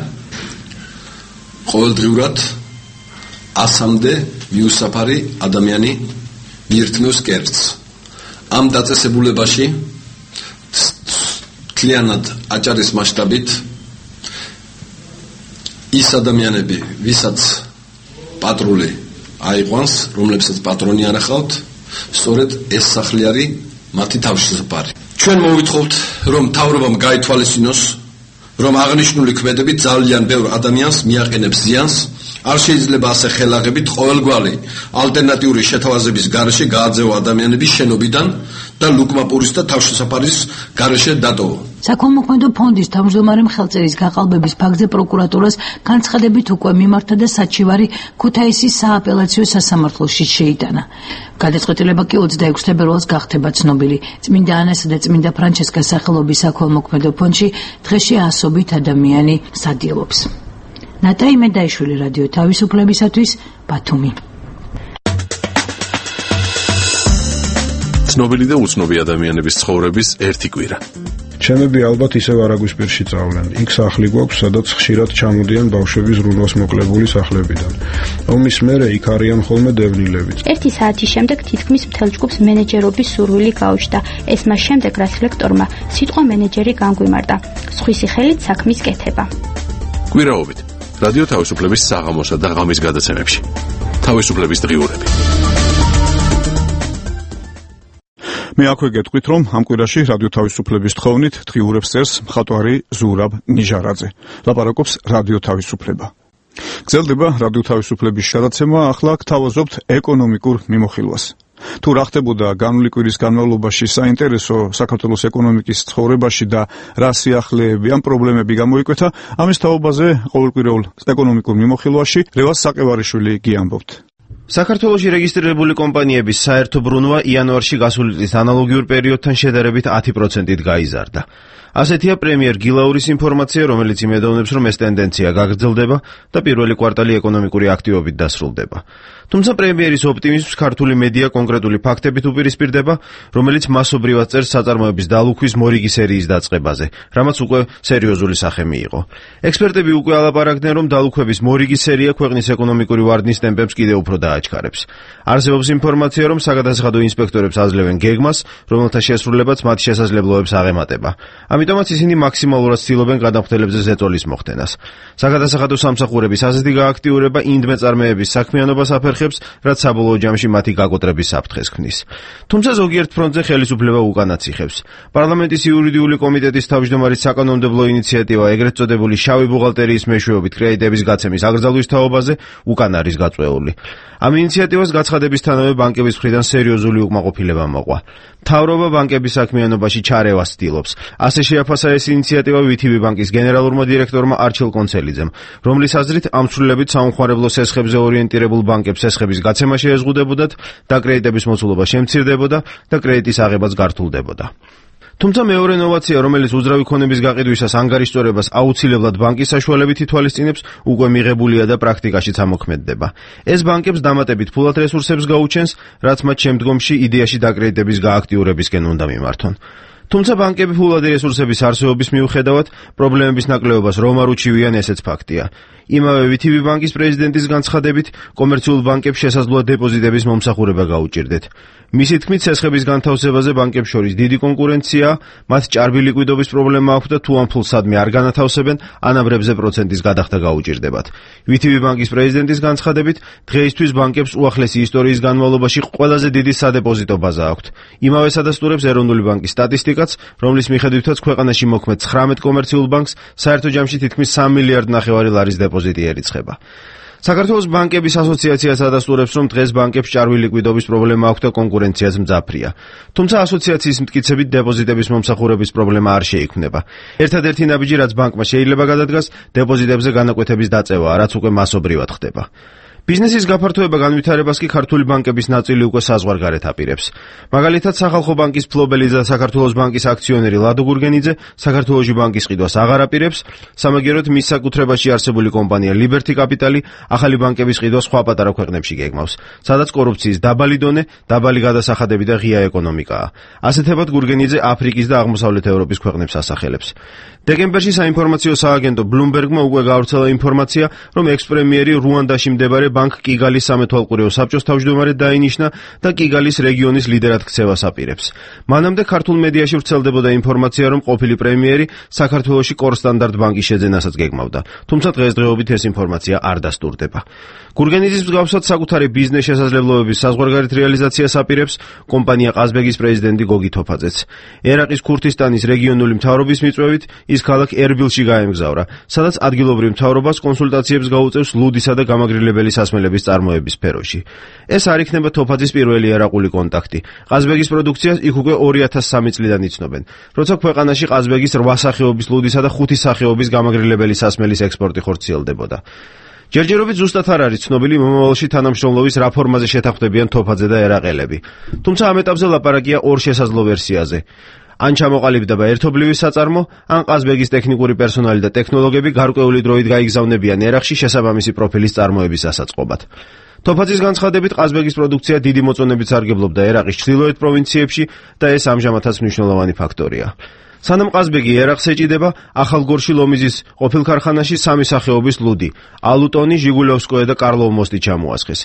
ყოველდღიურად 100-მდე მიუსაფარი ადამიანი მიირთმევს კერძს. ამ დაწესებულებაში მთლიანად აჭარის მასშტაბით ის ადამიანები, ვისაც პატრული აიყვანს, რომლებსაც პატრონი არ ახავთ, სწორედ ეს სახლი არის მათი თავშესაფარი. ჩვენ მოვითხოვთ, რომ მთავრობამ გაითვალისწინოს, რომ აღნიშნული ქმედები ძალიან ბევრ ადამიანს მიაყენებს ზიანს, არ შეიძლება ასე ხელაღებით ყოველგვარი ალტერნატიული შეთავაზების გარეშე გააძევა ადამიანების შენობიდან და ლუკმაპურის და თავშესაფარის გარეშე დატოვა. საქველმოქმედო ფონდის თავმჯდომარემ ხელწერის გაყალბების ფაქტზე პროკურატურას განცხადებით უკვე მიმართა და საჩივარი ქუთაისის სააპელაციო სასამართლოში შეიტანა. გადაწყვეტილება კი 26 თებერვალს გახდება ცნობილი. წმინდა ანასა და წმინდა ფრანჩესკას სახელობის საქველმოქმედო ფონდში დღეში ასობით ადამიანი სადიელობს. ნატაი მედაიშვილი, რადიო თავისუფლებისათვის, ბათუმი. ცნობილი და უცნობი ადამიანების ცხოვრების ერთი კვირა. ჩემები ალბათ ისევ არაგვისპირში წავლენ. იქ სახლი გვაქვს, სადაც ხშირად ჩამოდიან ბავშვები ზრუნვას მოკლებული სახლებიდან. ომის მერე იქ არიან ხოლმე დევნილები. 1 საათის შემდეგ თითქმის მთელ ჯგუფს მენეჯერობის სურვილი გაუჩნდა. ეს მას შემდეგ, რაც ლექტორმა სიტყვა მენეჯერი განგვიმართა. სხვისი ხელით საქმის კეთება. კვირაობით რადიო თავისუფლების საღამოსა და ღამის გადაცემებში. თავისუფლების დღიურები. მე აქვე გეტყვით, რომ ამ კვირაში რადიო თავისუფლების თხოვნით დღიურებს წერს მხატვარი ზურაბ ნიჟარაძე. ლაპარაკობს რადიო თავისუფლება. გრძელდება რადიო თავისუფლების შადაცემა, ახლა გთავაზობთ ეკონომიკურ მიმოხილვას. თუ რა ხდებოდა განვლილი კვირის განმავლობაში საინტერესო საქართველოს ეკონომიკის ცხოვრებაში და რა სიახლეები ან პრობლემები გამოიკვეთა, ამის თაობაზე ყოველკვირეულ ეკონომიკურ მიმოხილვაში რევაზ საყევარიშვილი გიამბობთ. საქართველოში რეგისტრირებული კომპანიების საერთო ბრუნვა იანვარში გასული წლის ანალოგიურ პერიოდთან შედარებით 10%-ით გაიზარდა. ასეთია პრემიერ გილაურის ინფორმაცია, რომელიც იმედოვნებს, რომ ეს ტენდენცია გაგრძელდება და პირველი კვარტალი ეკონომიკური აქტივობით დასრულდება. თუმცა პრემიერის ოპტიმიზმს ქართული მედია კონკრეტული ფაქტებით უპირისპირდება, რომელიც მასობრივად წერს საწარმოების დალუქვის მორიგი სერიის დაწყებაზე, რამაც უკვე სერიოზული სახე მიიღო. ექსპერტები უკვე ალაპარაკდნენ, რომ დალუქვების მორიგი სერია ქვეყნის ეკონომიკური ვარდნის ტემპებს კიდევ უფრო დააჩქარებს. არსებობს ინფორმაცია, რომ საგადასახადო ინსპექტორებს აძლევენ გეგმას, რომელთა შესრულებაც მათ შესაძლებლობებს აღემატება. ამიტომაც ისინი მაქსიმალურად ცდილობენ გადამხდელებზე ზეწოლის მოხდენას. საგადასახადო სამსახურების ასეთი გააქტიურება ინდმეწარმეების საქმიანობას აფერხებს, რაც საბოლოო ჯამში მათი გაკოტრების საფრთხეს ქმნის. თუმცა ზოგიერთ ფრონტზე ხელისუფლება უკანაც იხევს. პარლამენტის იურიდიული კომიტეტის თავმჯდომარის საკანონმდებლო ინიციატივა ეგრეთ წოდებული შავი ბუღალტერიის მეშვეობით კრედიტების გაცემის აკრძალვის თაობაზე უკან არის გაწვეული. ამ ინიციატივას გაცხადებისთანავე ბანკების მხრიდან სერიოზული უკმაყოფილება მოყვა. მთავრობა ბანკების საქმიანობაში ჩარევას ცდილობს. ასე შეაფასა ეს ინიციატივა VTB ბანკის გენერალურმა დირექტორმა არჩილ კონცელიძემ, რომლის აზრით ამ ცვლილებით საუნხარებლო სესხებზე ორიენტირებულ ბანკებს სესხების გაცემა შეეზღუდებოდათ და კრედიტების მოცულობა შემცირდებოდა და კრედიტის აღებაც გართულდებოდა. თუმცა მეორე ნოვაცია, რომელიც უძრავი ქონების გაყიდვისას ანგარიშწორებას აუცილებლად ბანკის საშუალებით ითვალისწინებს, უკვე მიღებულია და პრაქტიკაშიც ამოქმედდება. ეს ბანკებს დამატებით ფულად რესურსებს გაუჩენს, რაც მათ შემდგომში იდეაში დაკრედიტების გააქტიურებისკენ უნდა მიმართონ. თუმცა ბანკები ფულადი რესურსების არსებობის მიუხედავად პრობლემების ნაკლებობას რომ არ უჩივიან, ესეც ფაქტია. იმავე VTB ბანკის პრეზიდენტის განცხადებით, კომერციულ ბანკებს შესაძლოა დეპოზიტების მომსახურება გაუჭირდეთ. მისი თქმით, სესხების განთავსებაზე ბანკებს შორის დიდი კონკურენციაა, მათ ჭარბი ლიკვიდობის პრობლემა აქვს და თუ ამ ფულს სადმე არ განათავსებენ, ანაბრებზე პროცენტის გადახდა გაუჭირდებათ. VTB ბანკის პრეზიდენტის განცხადებით, დღეისთვის ბანკებს უახლესი ისტორიის განმავლობაში ყველაზე დიდი სადეპოზიტო ბაზა აქვთ. იმავე სადასტურებს ეროვნული ბანკის სტატისტიკაც, რომლის მიხედვითაც ქვეყანაში მოქმედ 19 კომერციულ ბანკს საერთო ჯამში თითქმის 3 მილიარდ ნახევარი ლარის დეპოზიტი ერიცხება. საქართველოს ბანკების ასოციაციაც ადასტურებს, რომ დღეს ბანკებს ჭარბი ლიკვიდობის პრობლემა აქვს და კონკურენციაც მძაფრია. თუმცა ასოციაციის მტკიცებით დეპოზიტების მომსახურების პრობლემა არ შეიქმნება. ერთადერთი ნაბიჯი, რაც ბანკმა შეიძლება გადადგას, დეპოზიტებზე განაკვეთების დაწევაა, რაც უკვე მასობრივად ხდება. ბიზნესის გაფართოება განვითარებას კი ქართული ბანკების ნაწილი უკვე საზღვარგარეთ აპირებს. მაგალითად, სახალხო ბანკის ფლობელი და საქართველოს ბანკის აქციონერი ლადო გურგენიძე საქართველოში ბანკის ყიდვას აღარ აპირებს, სამაგიეროდ მის საკუთრებაში არსებული კომპანია ლიბერთი კაპიტალი ახალი ბანკების ყიდვას სხვა პატარა ქვეყნებში გეგმავს, სადაც კორუფციის დაბალი დონე, დაბალი გადასახადები და ღია ეკონომიკაა. ასეთებად გურგენიძე აფრიკის და აღმოსავლეთ ევროპის ქვეყნებს ასახელებს. დეკემბერში საინფორმაციო სააგენტო Bloomberg-მა უკვე გავრცელა ინფორმაცია, რომ ექს-პრემიერი რუანდაში მდებარე ბანკ კიგალის სამეთვალყურეო საბჭოს თავმჯდომარედ დაინიშნა და კიგალის რეგიონის ლიდერად ქცევას აპირებს. მანამდე ქართულ მედიაში ვრცელდებოდა ინფორმაცია, რომ ყოფილი პრემიერი საქართველოში კორსტანდარტ ბანკის შეძენასაც გეგმავდა, თუმცა დღესდღეობით ეს ინფორმაცია არ დასტურდება. გურგენიძის მსგავსად საკუთარი ბიზნეს შესაძლებლობების საზღვარგარეთ რეალიზაციას აპირებს კომპანია ყაზბეგის პრეზიდენტი გოგი თოფაძეც. ერაყის ქურთისტანის რეგიონული მთავრობის მიწვევით ის ქალაქ ერბილში გაემგზავრა, სადაც ადგილობრივ მთავრობას კონსულტაციებს გაუწევს ლუდისა და გამაგრილებელი სასმელების წარმოების სფეროში. ეს არ იქნება თოფაძის პირველი ერაყული კონტაქტი. ყაზბეგის პროდუქციას იქ უკვე 2003 წლიდან იცნობენ, როცა ქვეყანაში ყაზბეგის 8 სახეობის ლუდისა და 5 სახეობის გამაგრილებელი სასმელის ექსპორტი ხორციელდებოდა. ჯერჯერობით ზუსტად არ არის ცნობილი მომავალში თანამშრომლობის რა ფორმაზე შეთანხმდებიან თოფაძე და ერაყელები. თუმცა ამ ეტაპზე ლაპარაკია ორ შესაძლო ვერსიაზე. ან ჩამოყალიბდება ერთობლივი საწარმო, ან ყაზბეგის ტექნიკური პერსონალი და ტექნოლოგები გარკვეული დროით გაიგზავნებიან ერაყში შესაბამისი პროფილის წარმოების ასაწყობად. თოფაძის განცხადებით, ყაზბეგის პროდუქცია დიდი მოწონებით სარგებლობდა ერაყის ჩრდილოეთ პროვინციებში და ეს ამჟამადაც მნიშვნელოვანი ფაქტორია. სანამ ყაზბეგი ერაყს ეჭიდება, ახალგორში ლომიზის ყოფილ ქარხანაში 3 სახეობის ლუდი, ალუტონი, ჟიგულევსკოე და კარლოვ მოსტი ჩამოასხეს.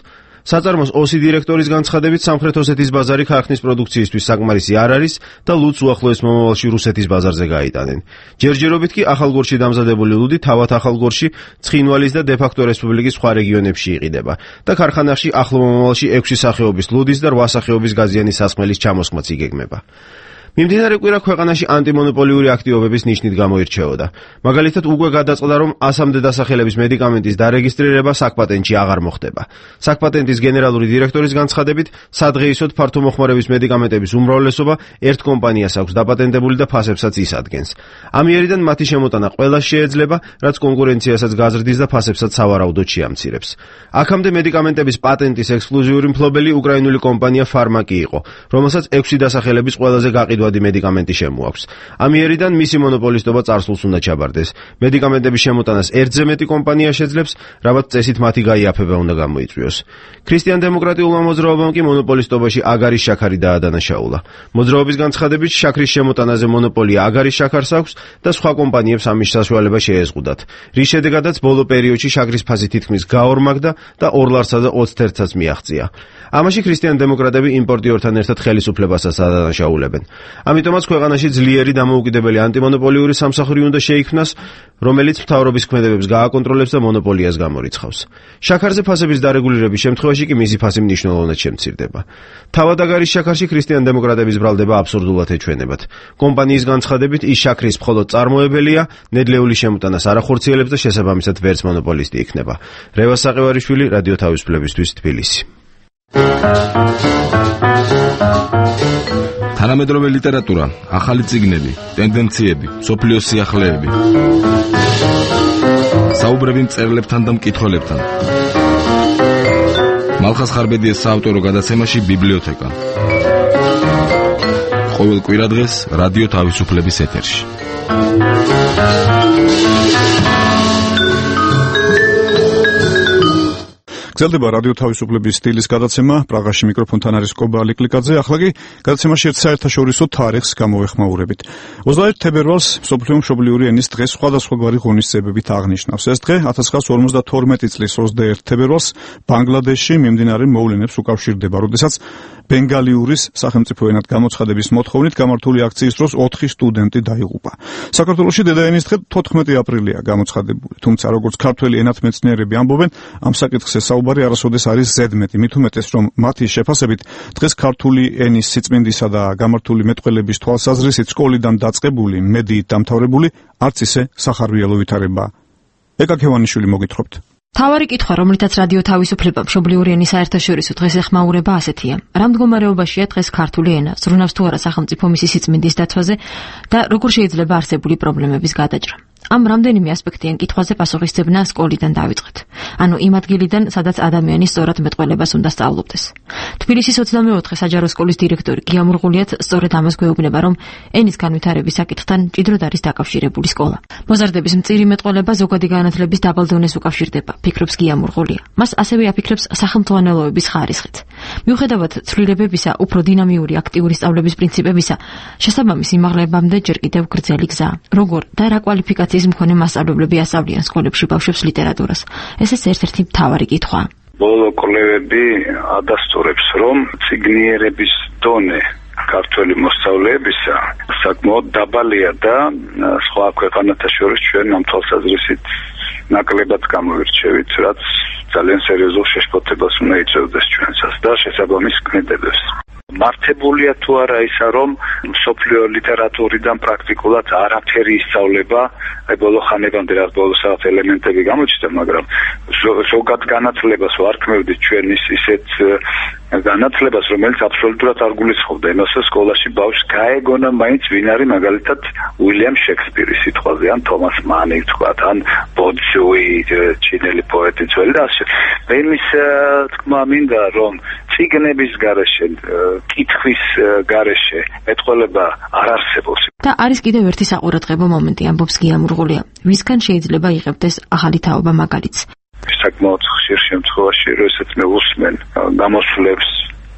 საწარმოს ოსი დირექტორის განცხადებით, სამხრეთ ოსეთის ბაზარი ქარხნის პროდუქციისთვის საკმარისი არ არის და ლუდს უახლოეს მომავალში რუსეთის ბაზარზე გაიტანენ. ჯერჯერობით კი ახალგორში დამზადებული ლუდი თავად ახალგორში, ცხინვალის და დე-ფაქტო რესპუბლიკის სხვა რეგიონებში იყიდება და ქარხანაში ახლო მომავალში 6 სახეობის ლუდის და 8 სახეობის გაზიანი სასმელის ჩამოსხმაც იგეგმება. მიმდინარე კვირა ქვეყანაში ანტიმონოპოლიური აქტივობების ნიშნით გამოირჩეოდა. მაგალითად, უკვე გადაწყდა, რომ 100-მდე დასახელების მედიკამენტის დარეგისტრირება საკპატენტში აღარ მოხდება. საკპატენტის გენერალური დირექტორის განცხადებით, სადღეისოდ ფართომოხმარების მედიკამენტების უმრავლესობა ერთ კომპანიას აქვს დაპატენტებული და ფასებსაც ის ადგენს. ამიერიდან მათი შემოტანა ყველას შეეძლება, რაც კონკურენციასაც გაზრდის და ფასებსაც სავარაუდოდ შეამცირებს. აქამდე მედიკამენტების პატენტის ექსკლუზიური მფლობელი უკრაინული კომპანია ფარმაკი იყო, რომელსაც 6 დასახელების ყველაზე გაყიდვადი მედიკამენტი შემოაქვს. ამიერიდან მისი მონოპოლისტობა წარსულს უნდა ჩაბარდეს. მედიკამენტების შემოტანას ერთზე მეტი კომპანია შეძლებს, რამაც წესით მათი გაიაფება უნდა გამოიწვიოს. ქრისტიან-დემოკრატიულმა მოძრაობამ კი მონოპოლისტობაში აგარის შაქარი დაადანაშაულა. მოძრაობის განცხადებით, შაქრის შემოტანაზე მონოპოლია აგარის შაქარს აქვს და სხვა კომპანიებს ამის საშუალება შეეზღუდათ. რის შედეგადაც ბოლო პერიოდში შაქრის ფასი თითქმის გაორმაგდა და 2 ლარსა და 20 თერთსაც მიაღწია. ამაში ქრისტიან-დემოკრატები იმპორტიორთან ერთად ხელისუფლებასაც ადანაშაულებენ. ამიტომაც ქვეყანაში ძლიერი დამოუკიდებელი ანტიმონოპოლიური სამსახური უნდა შეიქმნას, რომელიც მთავრობის ქმედებებს გააკონტროლებს და მონოპოლიას გამორიცხავს. შაქარზე ფასების დარეგულირების შემთხვევაში კი მისი ფასი მნიშვნელოვნად შემცირდება. თავად აგარის შაქარში ქრისტიან-დემოკრატების ბრალდება აბსურდულად ეჩვენებათ. კომპანიის განცხადებით, ის შაქრის მხოლოდ წარმოებელია, ნედლეული შემოტანას არ ახორციელებს და შესაბამისად ვერც მონოპოლისტი იქნება. რევას საყევარიშვილი, რადიო თავისუფლებისთვის, თბილისი. თანამედროვე ლიტერატურა, ახალი წიგნები, ტენდენციები, სოფლიოს სიახლეები. საუბრები მწერლებთან და მკითხველებთან. მალხას ხარბედიას საავტორო გადაცემაში ბიბლიოთეკა. ყოველ კვირადღეს რადიო თავისუფლების ეთერში. გრძელდება რადიო თავისუფლების სტილის გადაცემა. პრაღაში მიკროფონთან არის კობა ლიკლიკაძე. ახლა კი გადაცემაში ერთ საერთაშორისო თარიღს გამოვეხმაურებით. 21 თებერვალს მსოფლიო მშობლიური ენის დღეს სხვადასხვაგვარი ღონისძიებებით აღნიშნავს. ეს დღე 1952 წლის 21 თებერვალს ბანგლადეშში მიმდინარე მოვლენებს უკავშირდება, როდესაც ბენგალიურის სახელმწიფო ენად გამოცხადების მოთხოვნით გამართული აქციის დროს 4 სტუდენტი დაიღუპა. საქართველოში დედაენის დღე 14 აპრილია გამოცხადებული, თუმცა როგორც ქართველი ენათმეცნიერები ამბობენ, ამ საკითხზე საუბარი არასოდეს არის ზედმეტი, მით უმეტეს, რომ მათი შეფასებით დღეს ქართული ენის სიწმინდისა და გამართული მეტყველების თვალსაზრისით სკოლიდან დაწყებული, მედიით დამთავრებული არც ისე სახარბიელო ვითარებაა. ეკა ქევანიშვილი მოგითხრობთ. თავარი კითხვა, რომლითაც რადიო თავისუფლება მშობლიური ენის საერთაშორისო დღეს ეხმაურება, ასეთია: რა მდგომარეობაშია დღეს ქართული ენა, ზრუნავს თუ არა სახელმწიფო მისი სიწმინდის დაცვაზე და როგორ შეიძლება არსებული პრობლემების გადაჭრა? ამ რამდენიმე ასპექტიან კითხვაზე პასუხისმცემნა სკოლიდან დავიწყეთ. ანუ იმ ადგილიდან, სადაც ადამიანი სწორად მეტყველებას უნდა სწავლობდეს. თბილისის 24 საჯარო სკოლის დირექტორი გია მურღულიაც სწორედ ამას გვეუბნება, რომ ენის განვითარების საკითხთან მჭიდროდ არის დაკავშირებული სკოლა. მოზარდების მწირი მეტყველება ზოგადი განათლების დაბალ დონეს უკავშირდება, ფიქრობს გია მურღულია. მას ასევე აფიქრებს სახელმძღვანელოების ხარისხით. მიუხედავად ცვლილებებისა, უფრო დინამიური აქტიური სწავლების პრინციპებისა, შესაბამის იმაღლებამდე ჯერ კიდევ გრძელი გზაა. როგორ და რა კვალიფიკაციის მქონე მასწავლებლები ასწავლიან სკოლებში ბავშვებს ლიტერატურას? ესეც ერთ-ერთი მთავარი კითხვაა. ბოლო კვლევები ადასტურებს, რომ ციგნიერების დონე ქართველი მოსწავლეებისა საკმაოდ დაბალია და სხვა ქვეყანათა შორის ჩვენ ამ თვალსაზრისით ნაკლებად გამოვირჩევით, რაც ძალიან სერიოზულ შეშფოთებას უნდა იწვევდეს ჩვენსაც და შესაბამის ქმედებებს. მართებულია თუ არა ისა, რომ მსოფლიო ლიტერატურიდან პრაქტიკულად არაფერი ისწავლება, აი ბოლო ხანებამდე რაც ბოლო საათ ელემენტები გამოჩნდა, მაგრამ ზოგად განათლებას ვარქმევდით ჩვენ ისეთ განათლებას, რომელიც აბსოლუტურად არ გულისხმობდა იმას, რომ სკოლაში ბავშვს გაეგონა მაინც ვინ არის მაგალითად უილიამ შექსპირის სიტყვაზე, ან თომას მანი ვთქვათ, ან ბოძუი, ჩინელი პოეტი ძველი და ასე. მე იმის თქმა მინდა, რომ ციგნების გარეშე, კითხვის გარეშე მეტყველება არ არსებობს. და არის კიდევ ერთი საყურადღებო მომენტი, ამბობს გია მურღულია. ვისგან შეიძლება იღებდეს ახალი თაობა მაგალითს? საკმაოდ ხშირ შემთხვევაში, როდესაც მე უსმენ გამოსვლებს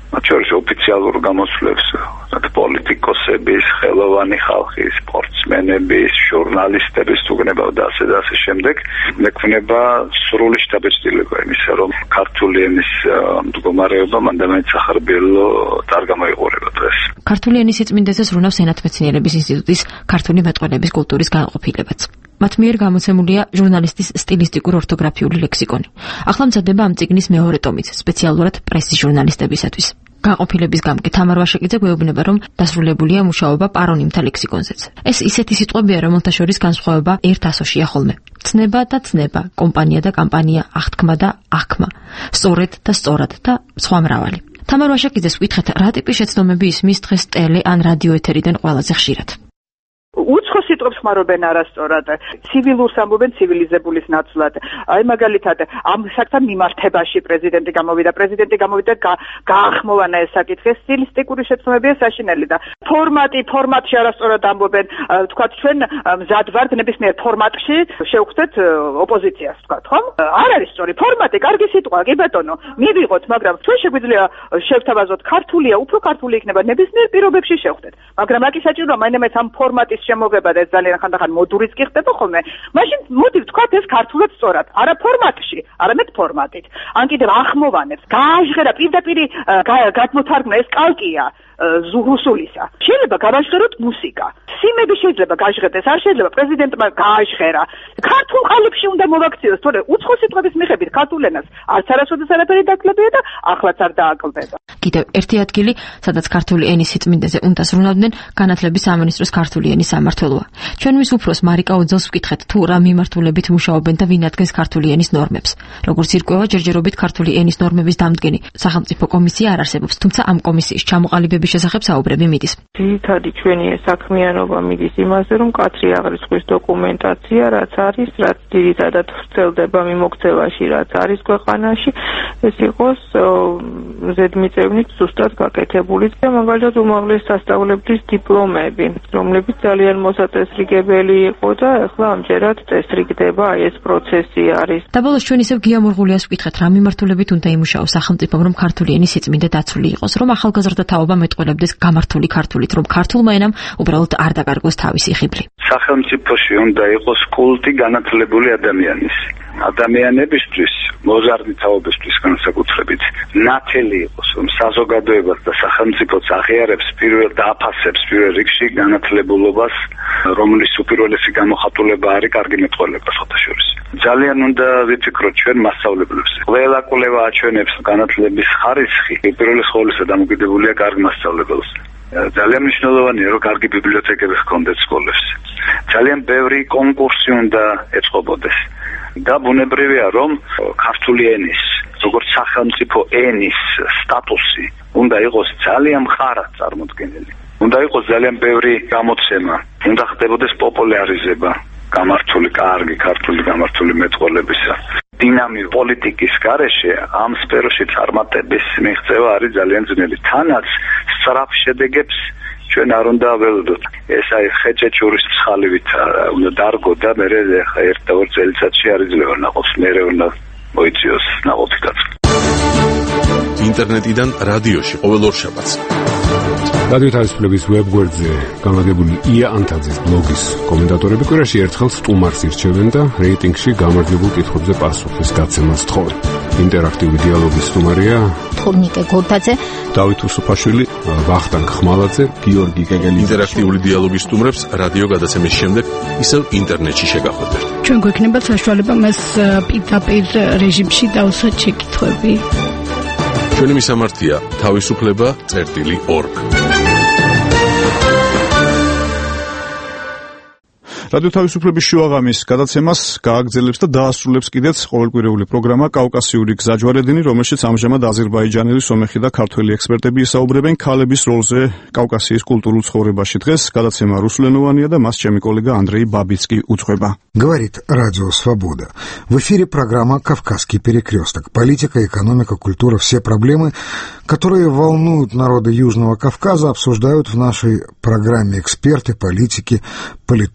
მათ შორის ოფიციალურ გამოსვლებს პოლიტიკოსების, ხელოვანი ხალხის, სპორტსმენების, ჟურნალისტების უგნება და ასე შემდეგ, მექნება სრული შთაბეჭდილება იმისა, რომ ქართული ენის მდგომარეობა მანდამაინც სახარბიელო არ გამოიყურება დღეს. ქართული ენის სიწმინდეზე ზრუნავს ენათმეცნიერების ინსტიტუტის ქართული მეტყველების კულტურის განყოფილებაც. მათ მიერ გამოცემულია ჟურნალისტის სტილისტიკურ ორთოგრაფიული ლექსიკონი. ახლა მზადდება ამ წიგნის მეორე ტომიც, სპეციალურად პრესის ჟურნალისტებისათვის. განყოფილების გამგე თამარ ვაშაკიძე გვეუბნება, რომ დასრულებულია მუშაობა პარონიმთა ლექსიკონზეც. ეს ისეთი სიტყვებია, რომელთა შორის განსხვავება ერთ ასოშია ხოლმე. ცნება და ცნება, კომპანია და კამპანია, აღთქმა და აღქმა, სწორედ და სწორად და სხვა მრავალი. თამარ ვაშაკიძეს ვკითხეთ, რა ტიპის შეცდომები ისმის დღეს ტელე ან რადიო ეთერიდან ყველაზე ხშირად. უცხო სიტყვებს ხმარობენ არასწორად, ცივილურს ამბობენ ცივილიზებულის ნაცვლად. აი მაგალითად, ამ საკითხთან მიმართებაში პრეზიდენტი გამოვიდა გაახმოვანა ეს საკითხი, სტილისტიკური შეცდომებია საშინელი და ფორმატში არასწორად ამბობენ, თქვათ ჩვენ მზად ვართ ნებისმიერ ფორმატში შევხვდეთ ოპოზიციას, თქვათ, ხო? არ არის სწორი ფორმატი, კარგი სიტყვა, კი ბატონო, მივიღოთ, მაგრამ ჩვენ შეგვიძლია შევთავაზოთ ქართულია, უფრო ქართული იქნება ნებისმიერ პირობებში შევხვდეთ. მაგრამ აქ საჭიროა მაინც ამ ფორმატის შემოღება და ეს ძალიან ხანდახან მოდურიც კი ხდება ხოლმე. მაშინ მოდი ვთქვათ ეს ქართულად სწორად, არა ფორმატში, არამედ ფორმატით. ან კიდევ ახმოვანებს, გააჟღერა პირდაპირ გადმოთარგმნა ეს კალკია რუსულისა. შეიძლება გავაჟღეროთ მუსიკა. სიმები შეიძლება გაჟღერდეს, არ შეიძლება პრეზიდენტმა გააჟღერა. ქართულ ყალიბში უნდა მოვაქციოს, თორე უცხო სიტყვების მიხედვით ქართულ ენას არც არასოდეს არაფერი დაკლებია და ახლაც არ დააკლდება. კიდევ ერთი ადგილი, სადაც ქართული ენის სიწმინდეზე უნდა ზრუნავდნენ, განათლების სამინისტროს ქართული ენის სამმართველოა. ჩვენ მის უფროს მარიკა ოძელს ვკითხეთ, თუ რა მიმართულებით მუშაობენ და ვინ ადგენს ქართული ენის ნორმებს. როგორც ირკვევა, ჯერჯერობით ქართული ენის ნორმების დამდგენი სახელმწიფო კომისია არ არსებობს, თუმცა ამ კომისიის ჩამოყალიბების შესახებ საუბრები მიდის. ძირითადი ჩვენი საქმიანობა მიდის იმაზე, რომ კადრი აღრიცხვის დოკუმენტაცია, რაც არის, რაც ძირითადად ვრცელდება მიმოქცევაში, რაც არის ქვეყანაში, ეს იყოს ზედმიწევნით ზუსტად გაკეთებული და მაგალითად უმაღლეს სასწავლებლის დიპლომები, რომლებიც ძალიან მოსაწესრიგებელი იყო და ახლა ამჯერად წესრიგდება, აი ეს პროცესი არის. და ბოლოს ჩვენ ისევ გია მურღულიას ვკითხეთ, რა მიმართულებით უნდა იმუშაოს სახელმწიფომ, რომ ქართული ენის სიწმინდე დაცული იყოს, რომ ახალგაზრდა თაობა მეტყველებდეს გამართული ქართულით, რომ ქართულმა ენამ უბრალოდ არ დაკარგოს თავისი ხიბლი. სახელმწიფოში უნდა იყოს კულტი განათლებული ადამიანის. ადამიანებისთვის, მოზარდი თაობისთვის განსაკუთრებით, ნათელი იყოს, რომ საზოგადოებას და სახელმწიფოც აღიარებს პირველ და აფასებს პირველ რიგში განათლებულობას, რომლის უპირველესი გამოხატულება არის კარგი მეტყველება ხოთაშორის. ძალიან უნდა ვიფიქროთ ჩვენ მასწავლებლებს. ყველა კვლევა აჩვენებს განათლების ხარისხი, უპირველეს ყოვლისა დამოკიდებულია კარგ მასწავლებელს. ძალიან მნიშვნელოვანია, რომ კარგი ბიბლიოთეკები ჰქონდეს სკოლებს. ძალიან ბევრი კონკურსი უნდა ეწყობოდეს. და ბუნებრივია, რომ ქართული ენის, როგორც სახელმწიფო ენის სტატუსი უნდა იყოს ძალიან მყარად წარმოდგენილი. უნდა იყოს ძალიან ბევრი გამოცემა, უნდა ხდებოდეს პოპულარიზება გამართული კარგი ქართული გამართული მეტყველებისა. დინამიკურ პოლიტიკის გარეშე ამ სფეროში წარმატების მიღწევა არის ძალიან ძნელი. თანაც სწრაფ შედეგებს ჩვენ არ უნდა ველოდოთ. ეს აი ხეჭეჭურის ცხალივით უნდა დარგო და მე ერთ და ორ წელიწადში არ იძლევა ნაყოფს, მე უნდა მოიწიოს ნაყოფი კაცი. ინტერნეტიდან რადიოში ყოველ ორშაბათს. რადიო თავისუფლების ვებგვერდზე განლაგებული ია ანთაძის ბლოგის კომენტატორები კვირაში ერთხელ სტუმარს ირჩევენ და რეიტინგში გამარჯვებულ კითხვებზე პასუხის გაცემას თხოვენ. ინტერაქტიული დიალოგის სტუმარია თურნიკე გორდაძე, დავით უსუფაშვილი, ვახტანგ ხმალაძე, გიორგი კეკელი. ინტერაქტიული დიალოგის სტუმრებს რადიო გადაცემის შემდეგ ისევ ინტერნეტში შეგახვედრთ. ჩვენ გვექნება საშუალება მას პირდაპირ რეჟიმში დავსვათ შეკითხვები. ჩვენი მისამართია თავისუფლება.org. რადიო თავისუფლების შუაღამის გადაცემას გააგრძელებს და დაასრულებს კიდეც ყოველკვირეული პროგრამა კავკასიური გზაჯვარედინი, რომელშიც ამჟამად აზერბაიჯანელი, სომეხი და ქართველი ექსპერტები ისაუბრებენ ქალების როლზე კავკასიის კულტურულ ცხოვრებაში. დღეს გადაცემა რუსულენოვანია და მას ჩემი კოლეგა Андрей Бабицкий უძღვება. Говорит Радио Свобода. В эфире программа «Кавказский перекресток». Политика, экономика, культура, все проблемы, которые волнуют народы Южного Кавказа, обсуждают в нашей программе эксперты, политики, политологи,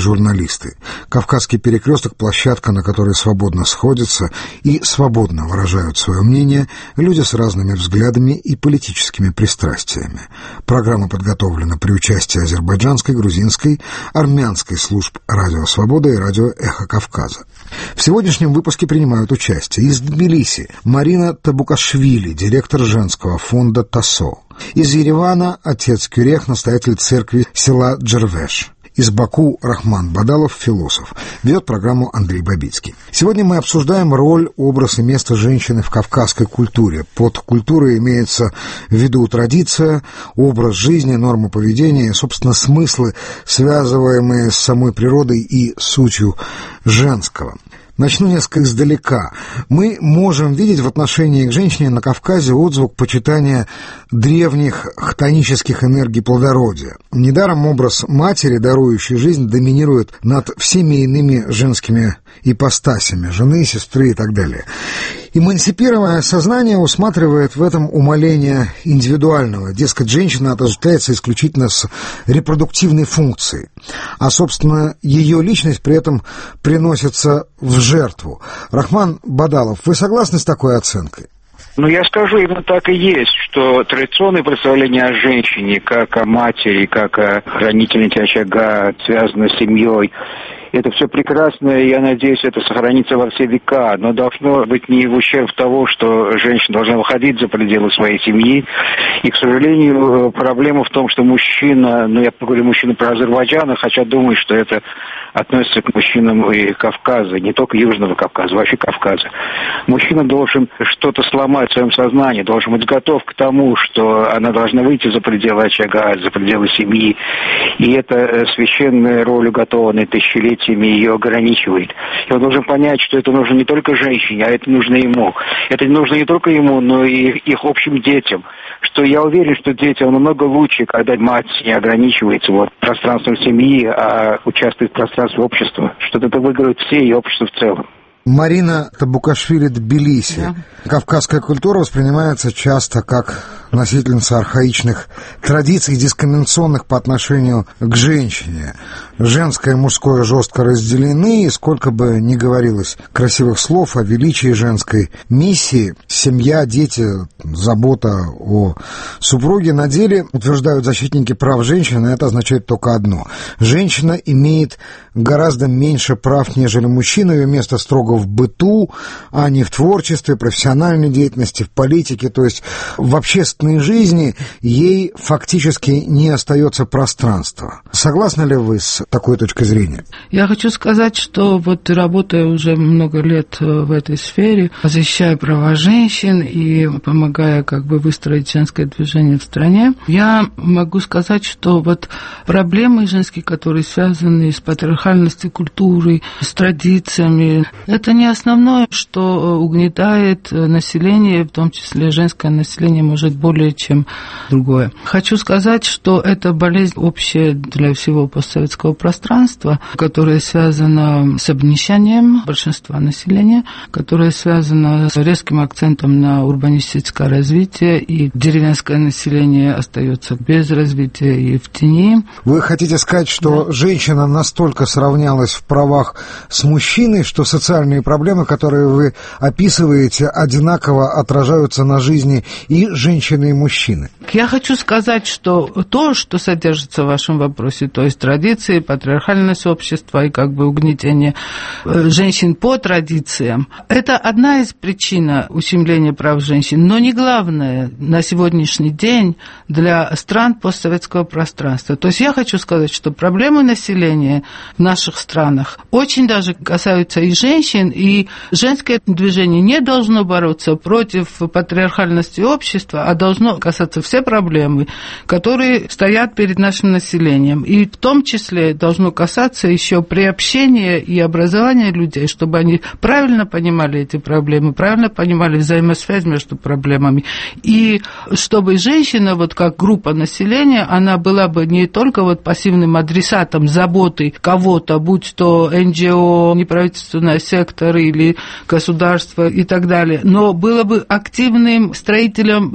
журналисты. «Кавказский перекресток» — площадка, на которой свободно сходятся и свободно выражают свое мнение люди с разными взглядами и политическими пристрастиями. Программа подготовлена при участии азербайджанской, грузинской, армянской служб «Радио Свобода» и «Радио Эхо Кавказа». В сегодняшнем выпуске принимают участие из Тбилиси Марина Табукашвили, директор женского фонда ТАСО. Из Еревана отец Кюрех, настоятель церкви села Джервеш. Из Баку Рахман Бадалов, философ. Ведет программу Андрей Бабицкий. Сегодня мы обсуждаем роль, образ и место женщины в кавказской культуре. Под культурой имеется в виду традиция, образ жизни, нормы поведения и, собственно, смыслы, связываемые с самой природой и сутью женского. Начну несколько издалека. Мы можем видеть в отношении к женщине на Кавказе отзвук почитания древних хтонических энергий плодородия. Недаром образ матери, дарующей жизнь, доминирует над всеми иными женскими ипостасями, жены, сестры и так далее. Эмансипированное сознание усматривает в этом умаление индивидуального. Дескать, женщина отождествляется исключительно с репродуктивной функцией, а, собственно, ее личность при этом приносится в жертву. Рахман Бадалов, вы согласны с такой оценкой? Ну, я скажу, именно так и есть, что традиционное представление о женщине, как о матери, как о хранительнице очага, связано с семьей, это все прекрасно, и я надеюсь, это сохранится во все века, но должно быть не в ущерб того, что женщина должна выходить за пределы своей семьи. И, к сожалению, проблема в том, что мужчина, я говорю мужчина про Азербайджан, хотя думаю, что это относится к мужчинам и Кавказа, не только Южного Кавказа, вообще Кавказа. Мужчина должен что-то сломать в своем сознании, должен быть готов к тому, что она должна выйти за пределы очага, за пределы семьи. И эта священная роль, уготованная тысячелетиями, ее ограничивает. И он должен понять, что это нужно не только женщине, а это нужно ему. Это нужно не только ему, но и их общим детям. Что я уверен, что детям намного лучше, когда мать не ограничивается пространством семьи, а участвует в пространстве общества. Что это выигрывает все и общество в целом. Марина Табукашвили, Тбилиси. Да. Кавказская культура воспринимается часто как носительница архаичных традиций, дискриминационных по отношению к женщине. Женское и мужское жестко разделены, и сколько бы ни говорилось красивых слов о величии женской миссии, семья, дети, забота о супруге, на деле, утверждают защитники прав женщины, это означает только одно. Женщина имеет гораздо меньше прав, нежели мужчина, ее место строго в быту, а не в творчестве, профессиональной деятельности, в политике, то есть в общественной жизни ей фактически не остается пространства. Согласны ли вы с такой точкой зрения? Я хочу сказать, что работая уже много лет в этой сфере, защищая права женщин и помогая выстроить женское движение в стране, я могу сказать, что проблемы женские, которые связаны с патриархальностью культурой, с традициями, это не основное, что угнетает население, в том числе женское население, может, более чем другое. Хочу сказать, что это болезнь общая для всего постсоветского пространства, которая связана с обнищанием большинства населения, которая связана с резким акцентом на урбанистическое развитие, и деревенское население остается без развития и в тени. Вы хотите сказать, что женщина настолько сравнялась в правах с мужчиной, что социальные проблемы, которые вы описываете, одинаково отражаются на жизни и женщины, и мужчины? Я хочу сказать, что то, что содержится в вашем вопросе, то есть традиции, патриархальность общества и угнетение женщин по традициям, это одна из причин ущемления прав женщин, но не главное на сегодняшний день для стран постсоветского пространства. То есть я хочу сказать, что проблемы населения в наших странах очень даже касаются и женщин, и женское движение не должно бороться против патриархальности общества, а должно касаться все проблемы, которые стоят перед нашим населением. И в том числе должно касаться еще приобщения и образования людей, чтобы они правильно понимали эти проблемы, правильно понимали взаимосвязь между проблемами. И чтобы женщина, как группа населения, она была бы не только пассивным адресатом заботы кого-то, будь то НГО, неправительственный сектор или государство и так далее, но было бы активным строителем демократии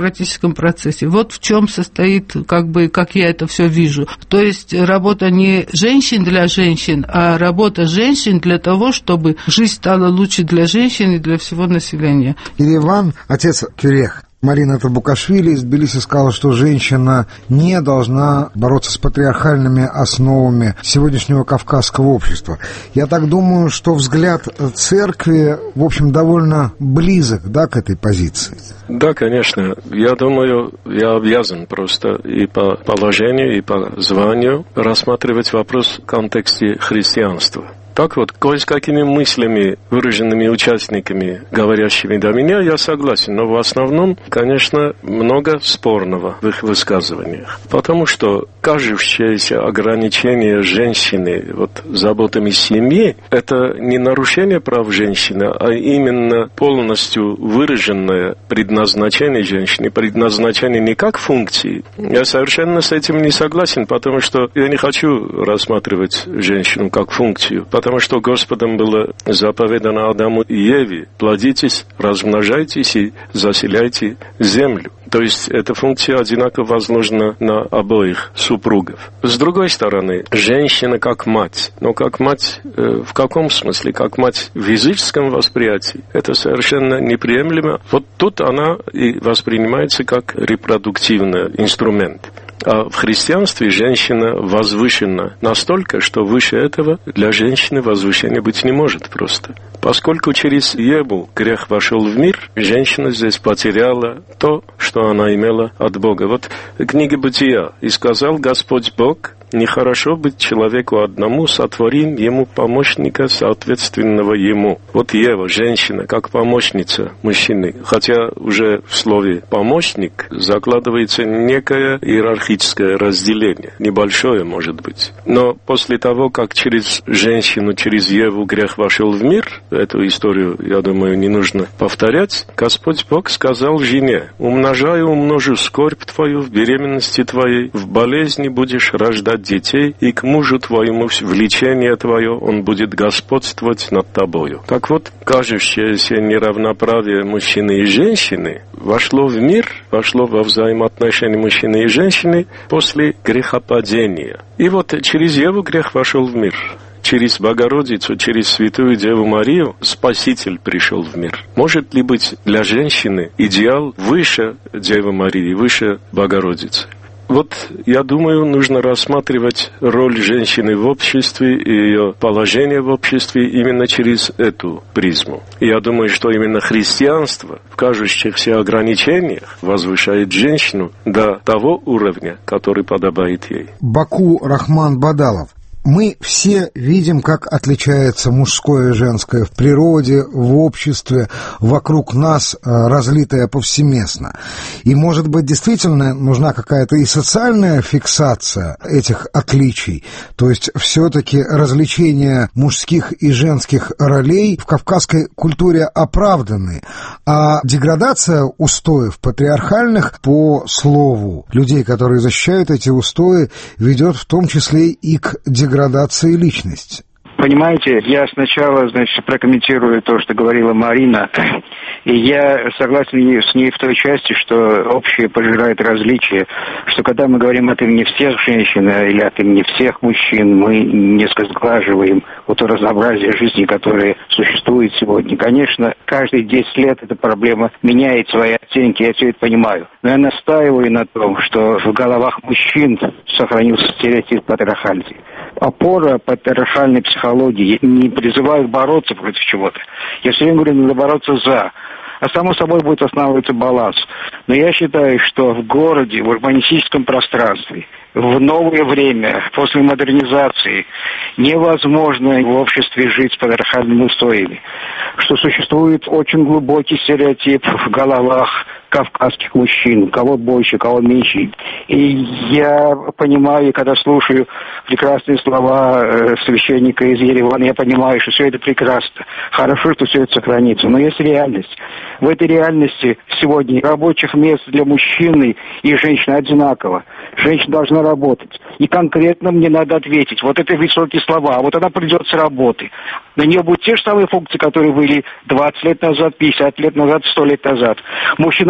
демократическом процессе. Вот в чем состоит, как я это все вижу. То есть работа не женщин для женщин, а работа женщин для того, чтобы жизнь стала лучше для женщин и для всего населения. Ереван, отец Кюрех. Марина Табукашвили из Тбилиси сказала, что женщина не должна бороться с патриархальными основами сегодняшнего кавказского общества. Я так думаю, что взгляд церкви, в общем, довольно близок, да, к этой позиции. Да, конечно. Я думаю, я обязан просто и по положению, и по званию рассматривать вопрос в контексте христианства. Так вот, кое-какими мыслями, выраженными участниками, говорящими до меня, я согласен. Но в основном, конечно, много спорного в их высказываниях. Потому что кажущееся ограничение женщины заботами семьи, это не нарушение прав женщины, а именно полностью выраженное предназначение женщины. Предназначение не как функции. Я совершенно с этим не согласен, потому что я не хочу рассматривать женщину как функцию. Потому что Господом было заповедано Адаму и Еве: плодитесь, размножайтесь и заселяйте землю. То есть эта функция одинаково возложена на обоих супругов. С другой стороны, женщина как мать. Но как мать в каком смысле? Как мать в языческом восприятии. Это совершенно неприемлемо. Вот тут она и воспринимается как репродуктивный инструмент. А в христианстве женщина возвышена настолько, что выше этого для женщины возвышения быть не может просто. Поскольку через Еву грех вошел в мир, женщина здесь потеряла то, что она имела от Бога. Вот книга Бытия. «И сказал Господь Бог: нехорошо быть человеку одному, сотворим ему помощника, соответственного ему». Вот Ева, женщина, как помощница мужчины. Хотя уже в слове «помощник» закладывается некое иерархическое разделение. Небольшое, может быть. Но после того, как через женщину, через Еву грех вошел в мир, эту историю, я думаю, не нужно повторять, Господь Бог сказал жене: умножу скорбь твою в беременности твоей, в болезни будешь рождать детей, и к мужу твоему влечение твое, он будет господствовать над тобою. Так вот, кажущееся неравноправие мужчины и женщины вошло в мир, вошло во взаимоотношения мужчины и женщины после грехопадения. И вот через Еву грех вошел в мир. Через Богородицу, через Святую Деву Марию Спаситель пришел в мир. Может ли быть для женщины идеал выше Девы Марии, выше Богородицы? Вот, я думаю, нужно рассматривать роль женщины в обществе и ее положение в обществе именно через эту призму. И я думаю, что именно христианство в кажущихся ограничениях возвышает женщину до того уровня, который подобает ей. Баку Рахман Бадалов. Мы все видим, как отличается мужское и женское в природе, в обществе, вокруг нас, разлитое повсеместно. И, может быть, действительно нужна какая-то и социальная фиксация этих отличий, то есть все-таки развлечение мужских и женских ролей в кавказской культуре оправданы, а деградация устоев патриархальных, по слову людей, которые защищают эти устои, ведет в том числе и к деградации личности. Понимаете, я сначала, прокомментирую то, что говорила Марина, и я согласен с ней в той части, что общее пожирает различия, что когда мы говорим от имени всех женщин или от имени всех мужчин, мы несколько сглаживаем то разнообразие жизни, которое существует сегодня. Конечно, каждые 10 лет эта проблема меняет свои оттенки, я все это понимаю. Но я настаиваю на том, что в головах мужчин сохранился стереотип патриархальности. Опора патриархальной психологии. Не призываю бороться против чего-то. Я все время говорю, надо бороться за. А само собой будет восстанавливаться баланс. Но я считаю, что в городе, в урбанистическом пространстве, в новое время, после модернизации, невозможно в обществе жить с патриархальными устоями. Что существует очень глубокий стереотип в головах кавказских мужчин, кого больше, кого меньше. И я понимаю, когда слушаю прекрасные слова священника из Еревана, я понимаю, что все это прекрасно. Хорошо, что все это сохранится. Но есть реальность. В этой реальности сегодня рабочих мест для мужчины и женщины одинаково. Женщина должна работать. И конкретно мне надо ответить. Вот это высокие слова. А вот она придет с работы. На нее будут те же самые функции, которые были 20 лет назад, 50 лет назад, 100 лет назад. Мужчина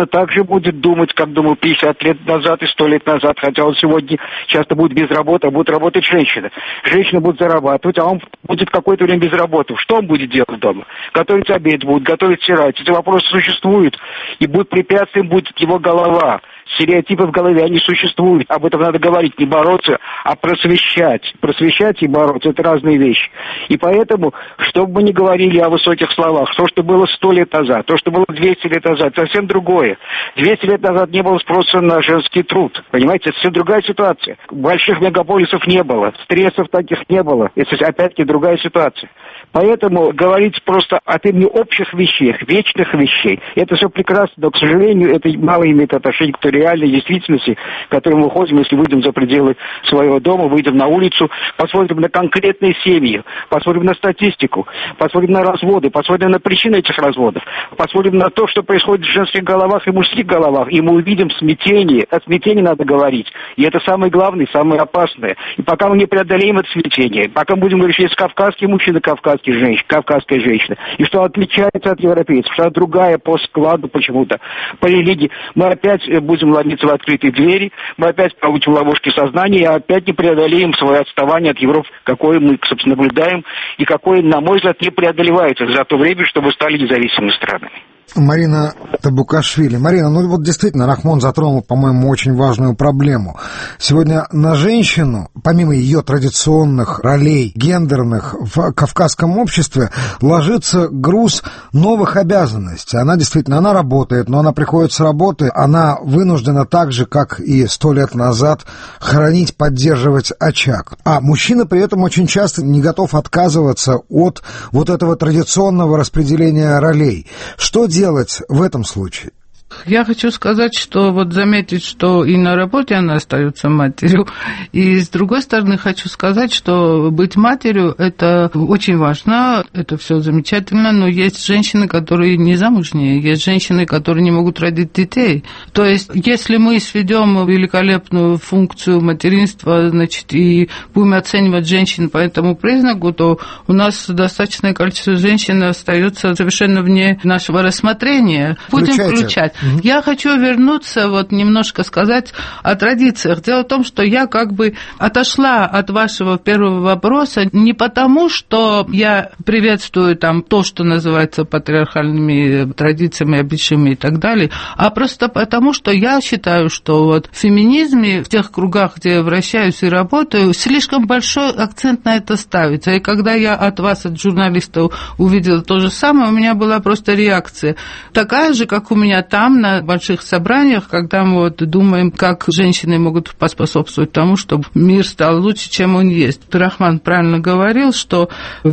так же будет думать, как думал 50 лет назад и 100 лет назад, хотя он сегодня часто будет без работы, а будет работать женщина. Женщина будет зарабатывать, а он будет какое-то время без работы. Что он будет делать дома? Готовить обед будет, готовить, стирать. Эти вопросы существуют, и будет препятствием будет его голова. Стереотипы в голове, они существуют. Об этом надо говорить, не бороться, а просвещать. Просвещать и бороться – это разные вещи. И поэтому, что бы мы ни говорили о высоких словах, то, что было 100 лет назад, то, что было 200 лет назад, совсем другое. 200 лет назад не было спроса на женский труд. Понимаете, это совсем другая ситуация. Больших мегаполисов не было, стрессов таких не было. Это опять-таки другая ситуация. Поэтому говорить просто от имени общих вещей, вечных вещей, это все прекрасно, но, к сожалению, это мало имеет отношения к той реальной действительности, к которой мы выходим, если выйдем за пределы своего дома, выйдем на улицу, посмотрим на конкретные семьи, посмотрим на статистику, посмотрим на разводы, посмотрим на причины этих разводов, посмотрим на то, что происходит в женских головах и мужских головах, и мы увидим смятение. О смятении надо говорить, и это самое главное, самое опасное. И пока мы не преодолеем это смятение, пока мы будем говорить, что есть кавказский мужчина, кавказская женщина, и что отличается от европейцев, что она другая по складу почему-то, по религии, мы опять будем ломиться в открытые двери, мы опять получим ловушки сознания и опять не преодолеем свое отставание от Европы, какое мы, собственно, наблюдаем, и какое, на мой взгляд, не преодолевается за то время, чтобы мы стали независимыми странами. Марина Табукашвили. Марина, ну вот действительно, Рахмон затронул, по-моему, очень важную проблему. Сегодня на женщину, помимо ее традиционных ролей гендерных в кавказском обществе, ложится груз новых обязанностей. Она действительно, она работает, но она приходит с работы, она вынуждена так же, как и 100 лет назад, хранить, поддерживать очаг. А мужчина при этом очень часто не готов отказываться от вот этого традиционного распределения ролей. Что делать в этом случае? Я хочу сказать, что вот заметить, что и на работе она остается матерью, и с другой стороны хочу сказать, что быть матерью – это очень важно, это все замечательно, но есть женщины, которые не замужние, есть женщины, которые не могут родить детей. То есть, если мы сведем великолепную функцию материнства, значит, и будем оценивать женщин по этому признаку, то у нас достаточное количество женщин остается совершенно вне нашего рассмотрения. Будем включать. Я хочу вернуться, вот немножко сказать о традициях. Дело в том, что я как бы отошла от вашего первого вопроса не потому, что я приветствую там то, что называется патриархальными традициями, обычаями и так далее, а просто потому, что я считаю, что вот в феминизме, в тех кругах, где я вращаюсь и работаю, слишком большой акцент на это ставится. И когда я от вас, от журналистов, увидела то же самое, у меня была просто реакция такая же, как у меня там, на больших собраниях, когда мы вот думаем, как женщины могут поспособствовать тому, чтобы мир стал лучше, чем он есть. Рахман правильно говорил, что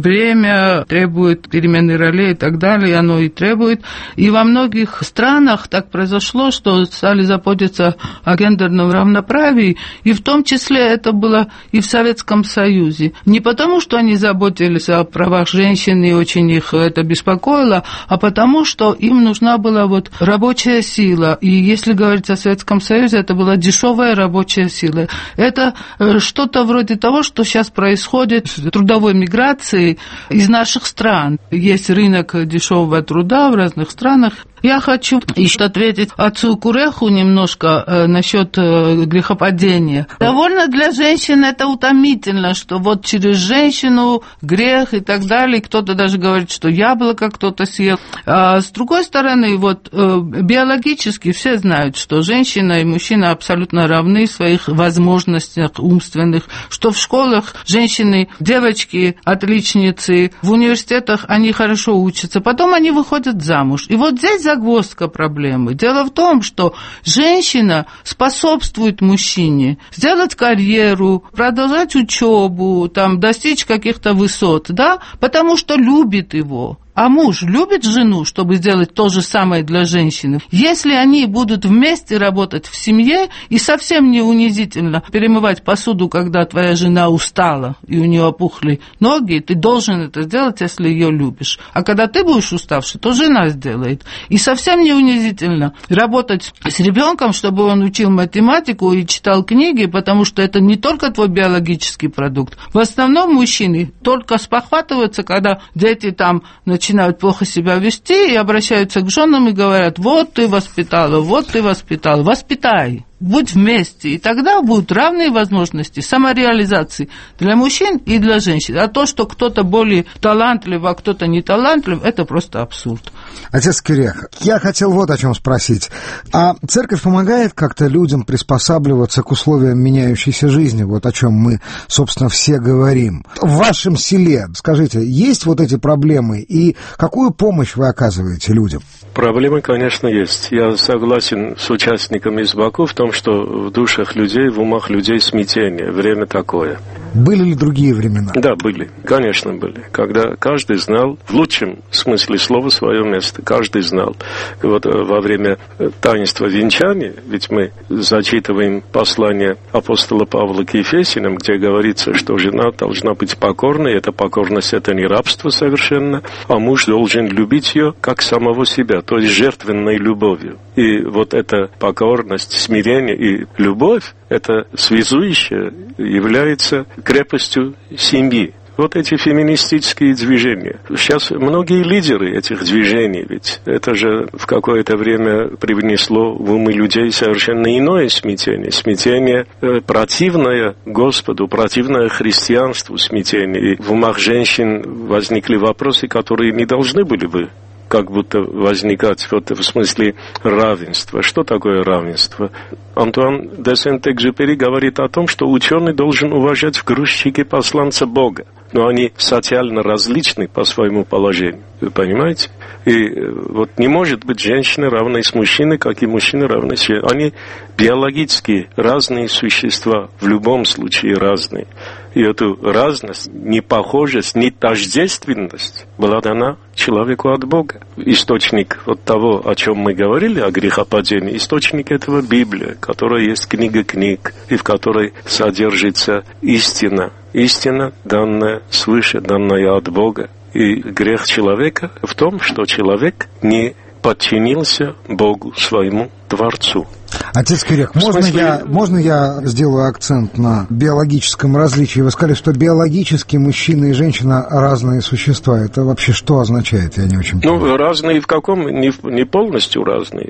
время требует перемены ролей и так далее, и оно и требует. И во многих странах так произошло, что стали заботиться о гендерном равноправии, и в том числе это было и в Советском Союзе. Не потому, что они заботились о правах женщин, и очень их это беспокоило, а потому, что им нужна была вот рабочая сила. И если говорить о Советском Союзе, это была дешевая рабочая сила. Это что-то вроде того, что сейчас происходит с трудовой миграцией из наших стран. Есть рынок дешевого труда в разных странах. Я хочу еще ответить отцу Куреху немножко насчет грехопадения. Довольно для женщин это утомительно, что вот через женщину грех и так далее. Кто-то даже говорит, что яблоко кто-то съел. А с другой стороны, вот биологически все знают, что женщина и мужчина абсолютно равны в своих возможностях умственных, что в школах женщины, девочки, отличницы, в университетах они хорошо учатся, потом они выходят замуж. И вот здесь загвоздка проблемы. Дело в том, что женщина способствует мужчине сделать карьеру, продолжать учебу, там, достичь каких-то высот, да, потому что любит его. А муж любит жену, чтобы сделать то же самое для женщины. Если они будут вместе работать в семье и совсем не унизительно перемывать посуду, когда твоя жена устала и у нее опухли ноги, ты должен это сделать, если ее любишь. А когда ты будешь уставший, то жена сделает. И совсем не унизительно работать с ребенком, чтобы он учил математику и читал книги, потому что это не только твой биологический продукт. В основном мужчины только спохватываются, когда дети там начинают начинают плохо себя вести и обращаются к женам и говорят: вот ты воспитала, воспитай. Будь вместе, и тогда будут равные возможности самореализации для мужчин и для женщин. А то, что кто-то более талантлив, а кто-то не талантлив, это просто абсурд. Отец Кирех, я хотел вот о чем спросить. А церковь помогает как-то людям приспосабливаться к условиям меняющейся жизни? Вот о чем мы, собственно, все говорим. В вашем селе, скажите, есть вот эти проблемы, и какую помощь вы оказываете людям? Проблемы, конечно, есть. Я согласен с участниками из Баку в том, что в душах людей, в умах людей смятение. Время такое. Были ли другие времена? Да, были. Конечно, были. Когда каждый знал, в лучшем смысле слова, свое место. Каждый знал. Вот во время таинства венчания, ведь мы зачитываем послание апостола Павла к Ефесянам, где говорится, что жена должна быть покорной. Эта покорность — это не рабство совершенно, а муж должен любить ее как самого себя, то есть жертвенной любовью. И вот эта покорность, смирение и любовь, это связующее является крепостью семьи. Вот эти феминистические движения. Сейчас многие лидеры этих движений, ведь это же в какое-то время привнесло в умы людей совершенно иное смятение. Смятение противное Господу, противное христианству смятение. И в умах женщин возникли вопросы, которые не должны были бы как будто возникать вот в смысле равенства. Что такое равенство? Антуан де Сент-Экзюпери говорит о том, что ученый должен уважать в грузчике посланца Бога. Но они социально различны по своему положению. Вы понимаете? И вот не может быть женщина равной с мужчиной, как и мужчина равной с женщиной. Они биологически разные существа, в любом случае разные. И эту разность, непохожесть, нетождественность была дана человеку от Бога. Источник вот того, о чем мы говорили, о грехопадении, источник этого Библия, которая есть книга книг, и в которой содержится истина. Истина, данная свыше, данная от Бога. И грех человека в том, что человек не подчинился Богу, своему Творцу. Отец Кирех, можно я сделаю акцент на биологическом различии? Вы сказали, что биологически мужчина и женщина разные существа. Это вообще что означает? Я не очень понимаю. Ну, разные в каком? Не полностью разные.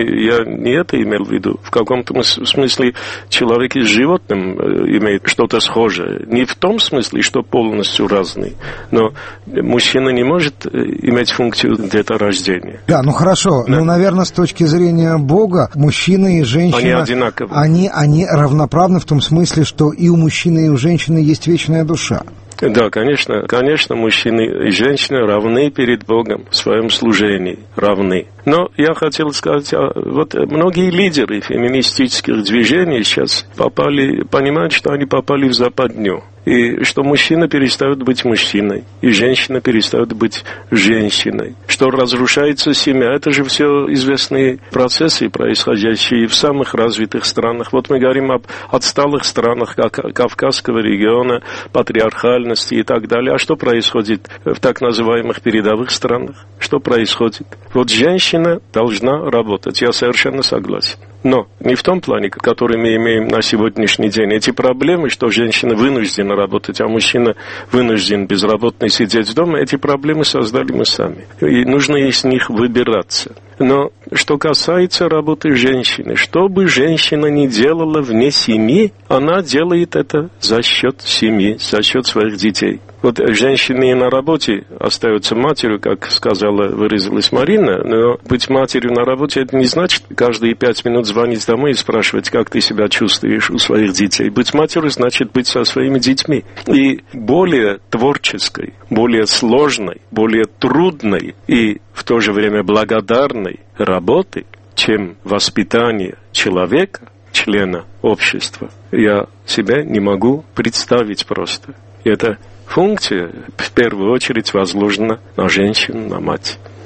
Я не это имел в виду. В каком-то смысле человек и с животным имеет что-то схожее. Не в том смысле, что полностью разные. Но мужчина не может иметь функцию деторождения. Да, ну хорошо. Да. Ну, наверное, с точки зрения Бога, мужчина и женщина, они одинаковы. Они равноправны в том смысле, что и у мужчины, и у женщины есть вечная душа. Да, конечно, мужчины и женщины равны перед Богом в своем служении, равны. Но я хотел сказать, вот многие лидеры феминистических движений сейчас понимают, что они попали в западню. И что мужчина перестает быть мужчиной, и женщина перестает быть женщиной. Что разрушается семья. Это же все известные процессы, происходящие в самых развитых странах. Вот мы говорим об отсталых странах, как Кавказского региона, патриархальности и так далее. А что происходит в так называемых передовых странах? Что происходит? Вот женщина должна работать. Я совершенно согласен. Но не в том плане, который мы имеем на сегодняшний день. Эти проблемы, что женщина вынуждена работать, а мужчина вынужден безработный сидеть дома, эти проблемы создали мы сами. И нужно из них выбираться. Но что касается работы женщины, что бы женщина ни делала вне семьи, она делает это за счет семьи, за счет своих детей. Вот женщины на работе остаются матерью, как выразилась Марина, но быть матерью на работе, это не значит каждые 5 минут звонить домой и спрашивать, как ты себя чувствуешь у своих детей. Быть матерью значит быть со своими детьми. И более творческой, более сложной, более трудной и в то же время благодарной работы, чем воспитание человека, члена общества, я себя не могу представить просто. И это функция в первую очередь возложена на женщину, на мать.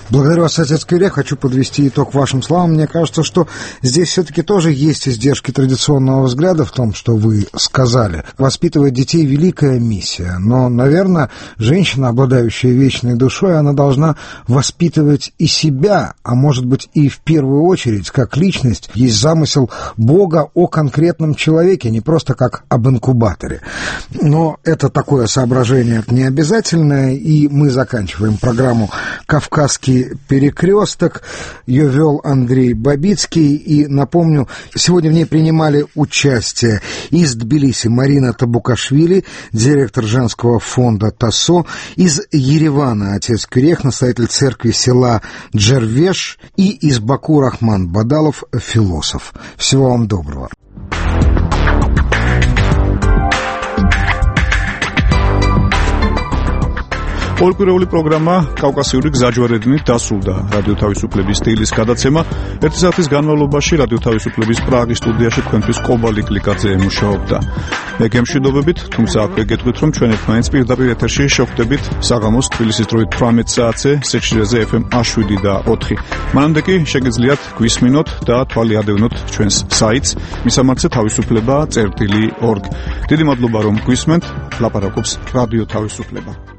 Благодарю вас, отец Кюре. Хочу подвести итог вашим словам. Мне кажется, что здесь все-таки тоже есть издержки традиционного взгляда в том, что вы сказали. Воспитывать детей – великая миссия. Но, наверное, женщина, обладающая вечной душой, она должна воспитывать и себя, а может быть и в первую очередь, как личность. Есть замысел Бога о конкретном человеке, не просто как об инкубаторе. Но это такое соображение необязательное, и мы заканчиваем программу «Кавказский перекресток». Ее вел Андрей Бабицкий, и, напомню, сегодня в ней принимали участие из Тбилиси Марина Табукашвили, директор женского фонда ТАСО, из Еревана отец Кюрех, настоятель церкви села Джервеш, и из Баку Рахман Бадалов, философ. Всего вам доброго. ორკვირეული პროგრამა კავკასიური გზაჯვარედინით დასრულდა. რადიო თავისუფლების სტილის გადაცემა 1 საათის განმავლობაში რადიო თავისუფლების პრაღის სტუდიაში თქვენთვის ყობა ლიკლიკაძე მუშაობდა. მე გემშვიდობებით, თუმცა აქვე გეტყვით, რომ ჩვენ ერთმანეთს პირდაპირ ეთერში შევხვდებით საღამოს თბილისის დროით 18 საათზე სიხშირეზე FM 7 და 4. მანამდე კი შეგიძლიათ გვისმინოთ და თვალი ადევნოთ ჩვენს საიტს მისამართზე თავისუფლება.org. დიდი მადლობა რომ გვისმენთ. ლაპარაკობს რადიო თავისუფლება.